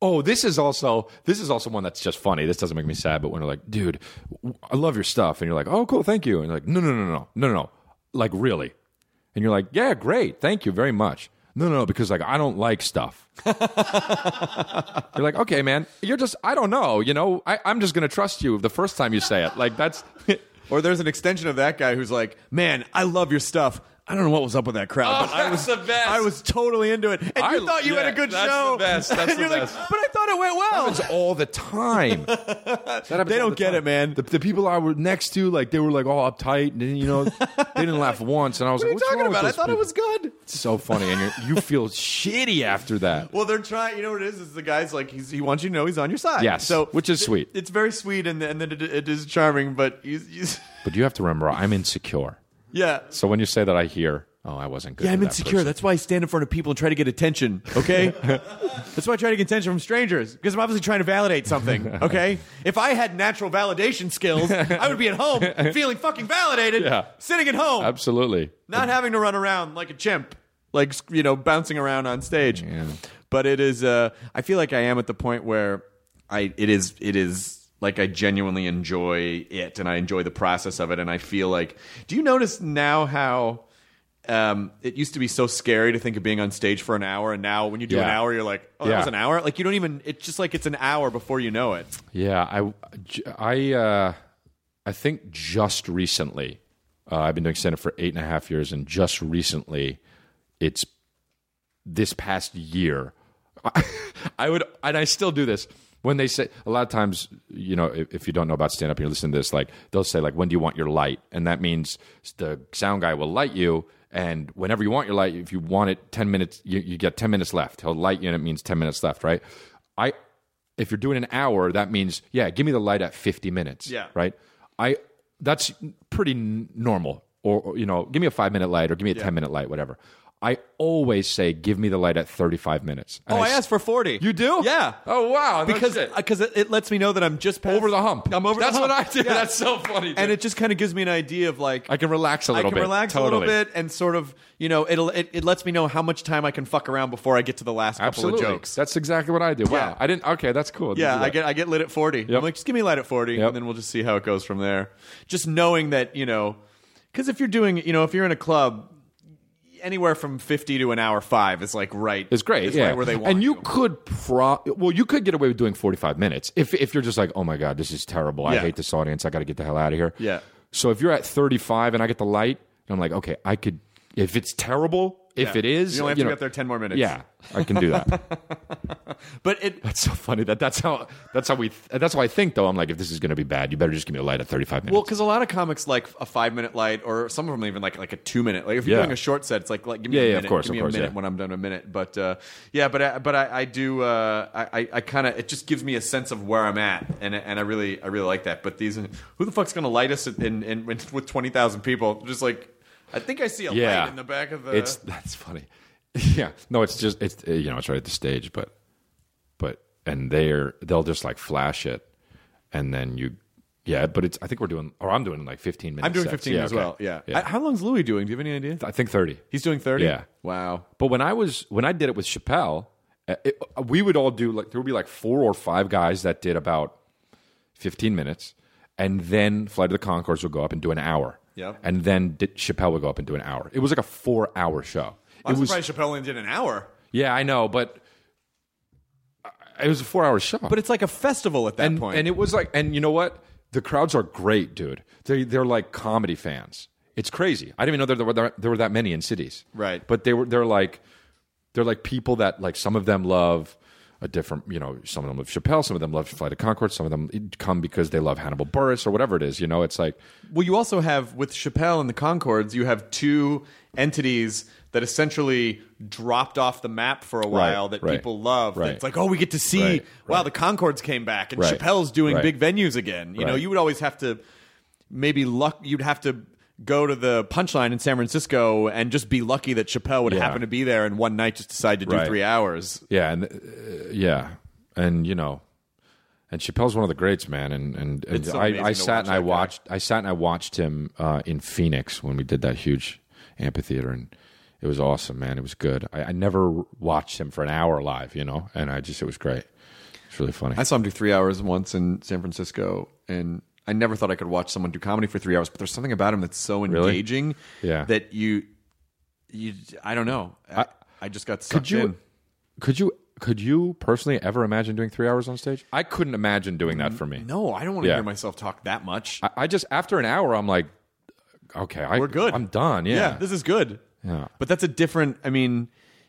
Speaker 6: Oh, this is also one that's just funny. This doesn't make me sad, but when they're like, dude, I love your stuff. And you're like, oh, cool, thank you. And you're like, no. Like, really? And you're like, yeah, great, thank you very much. No, because like I don't like stuff. You're like, okay, man, I don't know, I'm just going to trust you the first time you say it. Like that's...
Speaker 5: Or there's an extension of that guy who's like, man, I love your stuff. I don't know what was up with that crowd, but
Speaker 6: that's the best.
Speaker 5: I was totally into it. And you thought you had a good show.
Speaker 6: That's the best. That's the best.
Speaker 5: Like, but I thought it went well.
Speaker 6: That happens all the time.
Speaker 5: They don't get it, man.
Speaker 6: The people I were next to, like, they were like all uptight, and they didn't laugh once. And I was
Speaker 5: what
Speaker 6: like,
Speaker 5: are you talking about? I thought it was good.
Speaker 6: It's so funny, and you feel shitty after that.
Speaker 5: Well, they're trying. You know what it is? Is the guy's like he wants you to know he's on your side.
Speaker 6: Yes, so which is sweet.
Speaker 5: It's very sweet, and then it is charming. But
Speaker 6: but you have to remember, I'm insecure.
Speaker 5: Yeah.
Speaker 6: So when you say that, I hear, oh, I wasn't good.
Speaker 5: Yeah, I'm insecure. That's why I stand in front of people and try to get attention. Okay. That's why I try to get attention from strangers, because I'm obviously trying to validate something. Okay. If I had natural validation skills, I would be at home feeling fucking validated, sitting at home,
Speaker 6: absolutely,
Speaker 5: not having to run around like a chimp, like bouncing around on stage.
Speaker 6: Yeah.
Speaker 5: But it is. I feel like I am at the point where it is. Like I genuinely enjoy it, and I enjoy the process of it, and I feel like. Do you notice now how it used to be so scary to think of being on stage for an hour, and now when you do an hour, you're like, oh, that was an hour? Like you don't even. It's just like it's an hour before you know it.
Speaker 6: Yeah, I think just recently, I've been doing stand-up for 8.5 years, and just recently, it's this past year. I still do this. When they say, a lot of times, if you don't know about stand-up and you're listening to this, like they'll say, like, when do you want your light? And that means the sound guy will light you, and whenever you want your light, if you want it 10 minutes, you get 10 minutes left. He'll light you, and it means 10 minutes left, right? If you're doing an hour, that means, give me the light at 50 minutes, right? That's pretty normal. Or give me a 5-minute light, or give me a 10-minute light, whatever. I always say, give me the light at 35 minutes. And
Speaker 5: I asked for 40.
Speaker 6: You do?
Speaker 5: Yeah.
Speaker 6: Oh, wow.
Speaker 5: Because it lets me know that I'm just past,
Speaker 6: over the hump.
Speaker 5: I'm over
Speaker 6: That's
Speaker 5: the hump.
Speaker 6: That's what I do. Yeah. That's so funny, dude.
Speaker 5: And it just kind of gives me an idea of like...
Speaker 6: I can relax a little bit.
Speaker 5: A little bit, and sort of, it lets me know how much time I can fuck around before I get to the last couple of jokes.
Speaker 6: That's exactly what I do. Wow.
Speaker 5: Yeah.
Speaker 6: Okay, that's cool.
Speaker 5: Yeah, I get lit at 40.
Speaker 6: Yep.
Speaker 5: I'm like, just give me light at 40, and then we'll just see how it goes from there. Just knowing that, because if you're doing, if you're in a club... Anywhere from 50 to an hour 5 is like right.
Speaker 6: It's great,
Speaker 5: it's right where they want.
Speaker 6: And you could you could get away with doing 45 minutes if you're just like, oh my god, this is terrible. I hate this audience. I got to get the hell out of here.
Speaker 5: Yeah.
Speaker 6: So if you're at 35 and I get the light, I'm like, okay, I could. If it's terrible, if it is,
Speaker 5: you only have to get there 10 more minutes.
Speaker 6: Yeah, I can do that.
Speaker 5: But
Speaker 6: that's so funny that's how I think though. I'm like, if this is going to be bad, you better just give me a light at 35 minutes.
Speaker 5: Well, because a lot of comics like a 5-minute light, or some of them even like a 2-minute. Like if you're doing a short set, it's like give me a minute.
Speaker 6: Of course,
Speaker 5: give me a minute when I'm done a minute. But I do. I kind of, it just gives me a sense of where I'm at, and I really like that. But who the fuck's going to light us with 20,000 people? Just like. I think I see a light in the back of the...
Speaker 6: That's funny. Yeah. No, it's right at the stage, but they'll just like flash it, and then but I think I'm doing like 15 minutes.
Speaker 5: I'm doing 15 as well. Yeah. How long's Louis doing? Do you have any idea?
Speaker 6: I think 30.
Speaker 5: He's doing 30?
Speaker 6: Yeah.
Speaker 5: Wow.
Speaker 6: But when I did it with Chappelle, we would all do there would be like 4 or 5 guys that did about 15 minutes, and then Flight of the Conchords would go up and do an hour.
Speaker 5: Yep.
Speaker 6: And then Chappelle would go up and do an hour. It was like a 4-hour show.
Speaker 5: I'm surprised Chappelle only did an hour.
Speaker 6: Yeah, I know, but it was a 4-hour show.
Speaker 5: But it's like a festival at that point.
Speaker 6: And it was like, and you know what? The crowds are great, dude. They're like comedy fans. It's crazy. I didn't even know there were that many in cities.
Speaker 5: Right.
Speaker 6: But they're like people that like some of them love a different, some of them love Chappelle, some of them love Flight of Conchords, some of them come because they love Hannibal Buress or whatever it is. It's like...
Speaker 5: Well, you also have, with Chappelle and the Conchords, you have 2 entities that essentially dropped off the map for a while that people love. Right. It's like, we get to see, wow, the Conchords came back, and Chappelle's doing big venues again. You would always have to, you'd have to go to the Punchline in San Francisco and just be lucky that Chappelle would happen to be there, and one night just decide to do 3 hours.
Speaker 6: Yeah, and and Chappelle's one of the greats, man. And
Speaker 5: so
Speaker 6: I sat and I watched him in Phoenix when we did that huge amphitheater, and it was awesome, man. It was good. I never watched him for an hour live, and it was great. It's really funny.
Speaker 5: I saw him do 3 hours once in San Francisco, and I never thought I could watch someone do comedy for 3 hours, but there's something about him that's so engaging that you I don't know. I just got sucked in.
Speaker 6: Could you personally ever imagine doing 3 hours on stage? I couldn't imagine doing that for me.
Speaker 5: No, I don't want to hear myself talk that much.
Speaker 6: I just, after an hour, I'm like, okay,
Speaker 5: we're good.
Speaker 6: I'm done. Yeah,
Speaker 5: this is good.
Speaker 6: Yeah,
Speaker 5: but that's a different. I mean,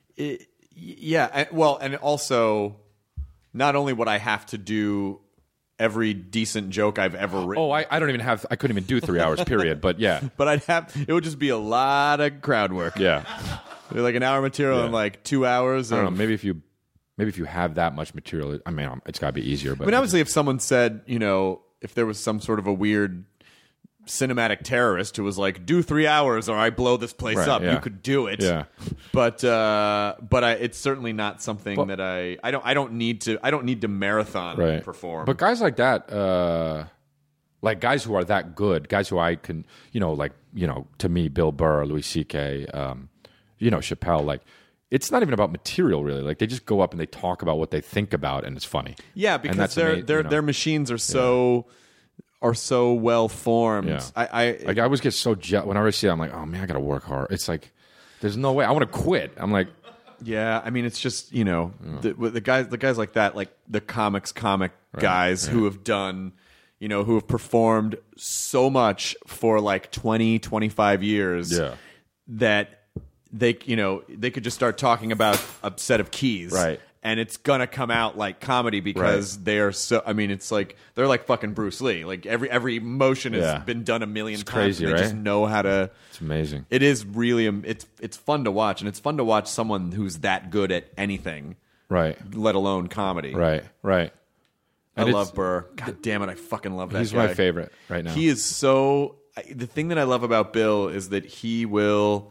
Speaker 5: and also, not only would I have to do every decent joke I've ever written.
Speaker 6: Oh, I don't even have. I couldn't even do 3 hours. Period. But yeah,
Speaker 5: but it would just be a lot of crowd work.
Speaker 6: Yeah,
Speaker 5: like an hour material in like 2 hours.
Speaker 6: I don't know. Maybe if you have that much material, I mean, it's got to be easier. But
Speaker 5: I mean, obviously, if someone said, if there was some sort of a weird cinematic terrorist who was like, do 3 hours or I blow this place up, you could do it.
Speaker 6: Yeah.
Speaker 5: But it's certainly not something that I don't need to marathon perform.
Speaker 6: But guys like that, like guys who are that good, guys who I can, to me, Bill Burr, Louis C.K., Chappelle, like, it's not even about material, really. Like, they just go up and they talk about what they think about, and it's funny.
Speaker 5: Yeah, because their machines are so well formed.
Speaker 6: Yeah. I always get so jealous when I always see it. I'm like, oh man, I got to work hard. It's like, there's no way. I want to quit. I'm like,
Speaker 5: yeah. I mean, it's just the guys like that, like the comic guys who have done, who have performed so much for like 20, 25 years.
Speaker 6: Yeah.
Speaker 5: That they could just start talking about a set of keys,
Speaker 6: right?
Speaker 5: And it's gonna come out like comedy because they are so. I mean, it's like they're like fucking Bruce Lee. Like every motion has been done a million times.
Speaker 6: Crazy,
Speaker 5: and they just know how to.
Speaker 6: It's amazing.
Speaker 5: It is really. It's fun to watch, and it's fun to watch someone who's that good at anything,
Speaker 6: right?
Speaker 5: Let alone comedy,
Speaker 6: right?
Speaker 5: I love Burr. God damn it, I fucking love that.
Speaker 6: He's
Speaker 5: guy.
Speaker 6: my favorite right now.
Speaker 5: He is so. The thing that I love about Bill is that he will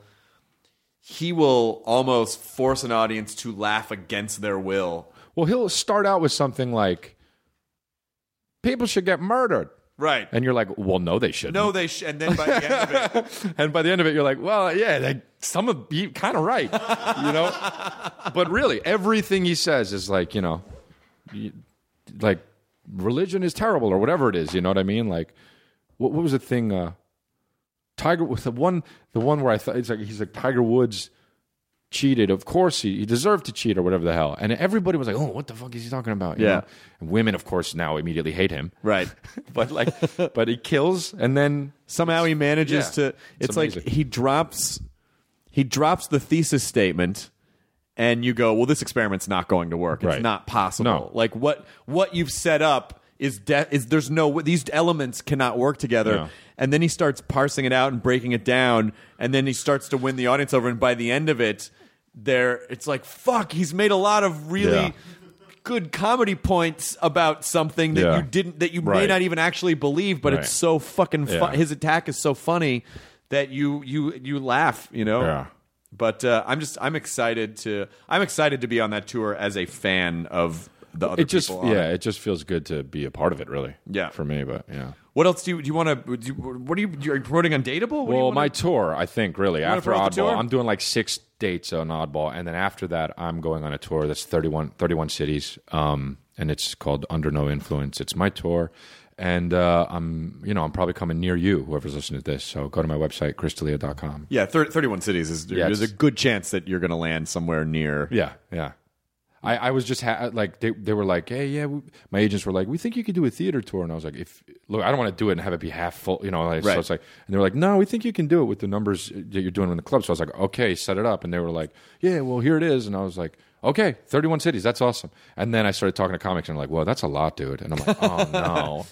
Speaker 5: almost force an audience to laugh against their will.
Speaker 6: Well, he'll start out with something like, people should get murdered.
Speaker 5: Right.
Speaker 6: And you're like, well, no, they shouldn't.
Speaker 5: No, they should. And then by the end of it...
Speaker 6: you're like, well, yeah, some of you kind of right, But really, everything he says is like, like religion is terrible or whatever it is. You know what I mean? Like, what was the thing... Tiger was the one where I thought he's like Tiger Woods cheated. Of course he deserved to cheat or whatever the hell. And everybody was like, "Oh, what the fuck is he talking about?" You know? And women, of course, now immediately hate him.
Speaker 5: Right.
Speaker 6: but he kills, and then
Speaker 5: somehow he manages to. It's like he drops the thesis statement, and you go, "Well, this experiment's not going to work. It's not possible."
Speaker 6: No.
Speaker 5: Like what you've set up is there's no these elements cannot work together.
Speaker 6: No.
Speaker 5: And then he starts parsing it out and breaking it down, and then he starts to win the audience over. And by the end of it, it's like, fuck, he's made a lot of really good comedy points about something that you may not even actually believe, but it's so fucking fun. His attack is so funny that you laugh,
Speaker 6: Yeah.
Speaker 5: But I'm excited to be on that tour as a fan of the other people on it.
Speaker 6: It just feels good to be a part of it, really.
Speaker 5: Yeah.
Speaker 6: For me, but yeah.
Speaker 5: What else do you want to? What are you promoting on Dateable?
Speaker 6: Well, my tour, I think, really after Oddball, I'm doing like 6 dates on Oddball, and then after that, I'm going on a tour that's 31 cities, and it's called Under No Influence. It's my tour, and I'm probably coming near you, whoever's listening to this. So go to my website, chrisdelia.com.
Speaker 5: Yeah, 31 cities there's a good chance that you're going to land somewhere near.
Speaker 6: Yeah. I was just they were like, hey, yeah, my agents were like, we think you could do a theater tour, and I was like, look, I don't want to do it and have it be half full,
Speaker 5: Right.
Speaker 6: So it's like, and they were like, no, we think you can do it with the numbers that you're doing in the club. So I was like, okay, set it up, and they were like, yeah, well, here it is, and I was like, okay, 31 cities, that's awesome. And then I started talking to comics, and they're like, well, that's a lot, dude. And I'm like, oh no,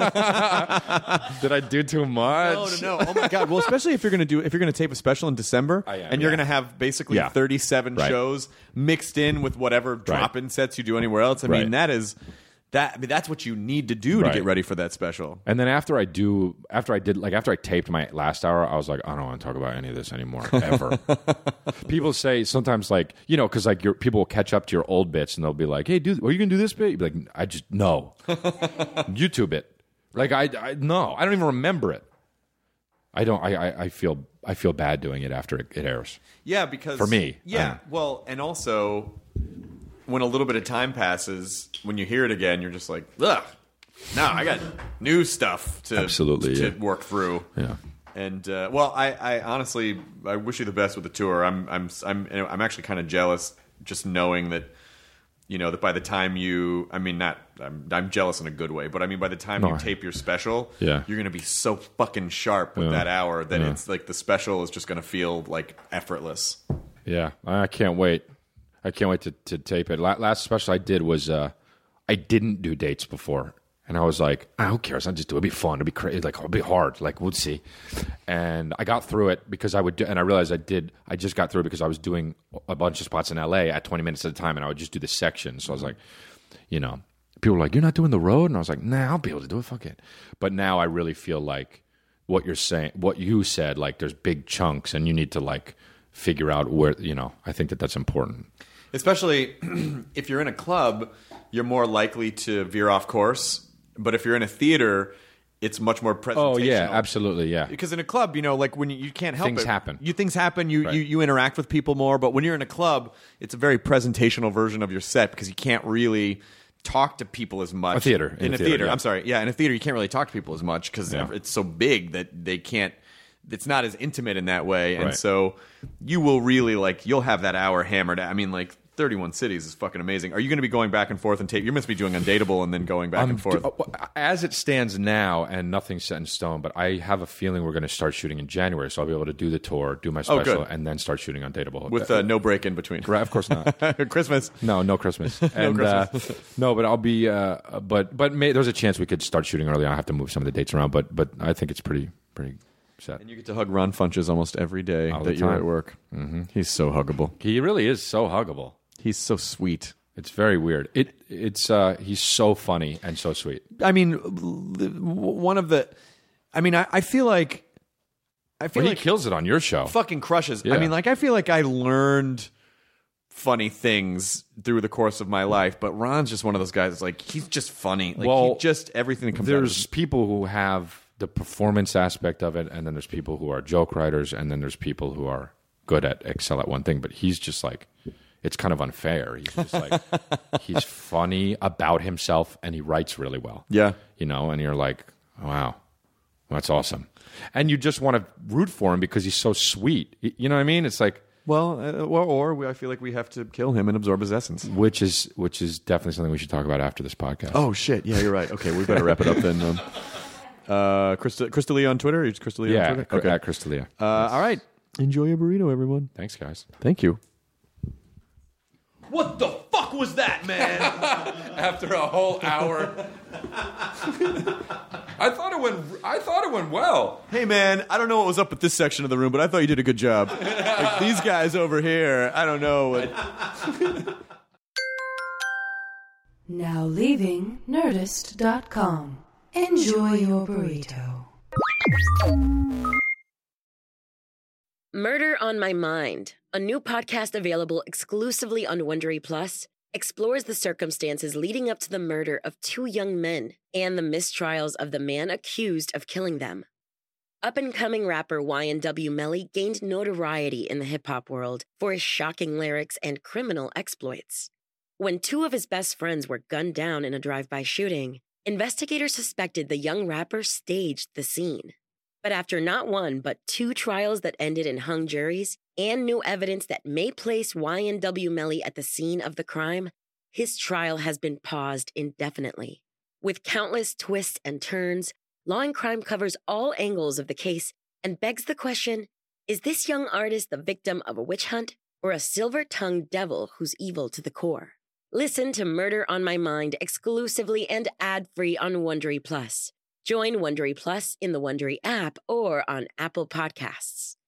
Speaker 6: did I do too much?
Speaker 5: No. Oh my god. Well, especially if you're going to tape a special in December, and you're going to have basically 37 shows mixed in with whatever drop-in sets you do anywhere else. I mean, that's what you need to do to get ready for that special.
Speaker 6: And then after I taped my last hour, I was like, I don't want to talk about any of this anymore, ever. People say sometimes, like, because like people will catch up to your old bits and they'll be like, hey, dude, are you going to do this bit? You'd be like, I just, no. YouTube it. Like, no, I don't even remember it. I feel bad doing it after it airs.
Speaker 5: Yeah, because...
Speaker 6: For me.
Speaker 5: Yeah, well, and also... when a little bit of time passes, when you hear it again, you're just like, ugh. No, I got new stuff to work through.
Speaker 6: Yeah.
Speaker 5: And I honestly, I wish you the best with the tour. I'm actually kind of jealous, just knowing that, that by the time I'm jealous in a good way, but I mean by the time you tape your special, you're going to be so fucking sharp with that hour that it's like the special is just going to feel like effortless.
Speaker 6: Yeah, I can't wait. I can't wait to tape it. Last special I did was I didn't do dates before. And I was like, who cares? I'll just do it. It'll be fun. It'll be crazy. Like, it'll be hard. Like, we'll see. And I got through it because I would do, and I realized I just got through it because I was doing a bunch of spots in LA at 20 minutes at a time, and I would just do the section. So I was like, people were like, you're not doing the road? And I was like, nah, I'll be able to do it. Fuck it. But now I really feel like what you're saying, what you said, like, there's big chunks, and you need to, like, figure out where, I think that's important.
Speaker 5: Especially if you're in a club, you're more likely to veer off course. But if you're in a theater, it's much more presentational.
Speaker 6: Oh, yeah, absolutely, yeah.
Speaker 5: Because in a club, like when you can't help
Speaker 6: things
Speaker 5: it.
Speaker 6: Happen.
Speaker 5: Things happen. You interact with people more. But when you're in a club, it's a very presentational version of your set because you can't really talk to people as much.
Speaker 6: In a theater,
Speaker 5: yeah. I'm sorry. Yeah, in a theater, you can't really talk to people as much because it's so big that they can't. It's not as intimate in that way. And so you will really, you'll have that hour hammered. I mean, 31 cities is fucking amazing. Are you going to be going back and forth and tape? You must be doing Undateable and then going back and forth.
Speaker 6: As it stands now, and nothing's set in stone, but I have a feeling we're going to start shooting in January, so I'll be able to do the tour, do my special, and then start shooting Undateable.
Speaker 5: With no break in between.
Speaker 6: Right, of course not.
Speaker 5: Christmas.
Speaker 6: No Christmas. And, no, but I'll be, but there's a chance we could start shooting early. I'll have to move some of the dates around, but I think it's pretty set.
Speaker 5: And you get to hug Ron Funches almost every day that you're at work. Mm-hmm. He's so huggable.
Speaker 6: He really is so huggable.
Speaker 5: He's so sweet.
Speaker 6: It's very weird. It's he's so funny and so sweet.
Speaker 5: I mean, one of the. I mean, I feel like.
Speaker 6: He kills it on your show.
Speaker 5: Fucking crushes.
Speaker 6: Yeah.
Speaker 5: I mean, I feel like I learned funny things through the course of my life, but Ron's just one of those guys that's he's just funny. He just everything that comes out.
Speaker 6: There's people who have the performance aspect of it, and then there's people who are joke writers, and then there's people who are good at excel at one thing, but he's just it's kind of unfair. He's just he's funny about himself, and he writes really well.
Speaker 5: Yeah.
Speaker 6: And you're like, wow, that's awesome. And you just want to root for him because he's so sweet. You know what I mean? It's like...
Speaker 5: Or I feel like we have to kill him and absorb his essence.
Speaker 6: Which is definitely something we should talk about after this podcast.
Speaker 5: Oh, shit. Yeah, you're right. Okay, we better wrap it up then. Crystalia on Twitter? Is Crystalia on Twitter?
Speaker 6: Okay. At Crystalia.
Speaker 5: All right. Enjoy your burrito, everyone.
Speaker 6: Thanks, guys.
Speaker 5: Thank you. What the fuck was that, man?
Speaker 6: After a whole hour. I thought it went well.
Speaker 5: Hey, man, I don't know what was up with this section of the room, but I thought you did a good job. These guys over here, I don't know what...
Speaker 4: Now leaving Nerdist.com. Enjoy your burrito.
Speaker 7: Murder on My Mind, a new podcast available exclusively on Wondery Plus, explores the circumstances leading up to the murder of two young men and the mistrials of the man accused of killing them. Up-and-coming rapper YNW Melly gained notoriety in the hip-hop world for his shocking lyrics and criminal exploits. When two of his best friends were gunned down in a drive-by shooting, investigators suspected the young rapper staged the scene. But after not one, but two trials that ended in hung juries and new evidence that may place YNW Melly at the scene of the crime, his trial has been paused indefinitely. With countless twists and turns, Law & Crime covers all angles of the case and begs the question, is this young artist the victim of a witch hunt or a silver-tongued devil who's evil to the core? Listen to Murder on My Mind exclusively and ad-free on Wondery Plus. Join Wondery Plus in the Wondery app or on Apple Podcasts.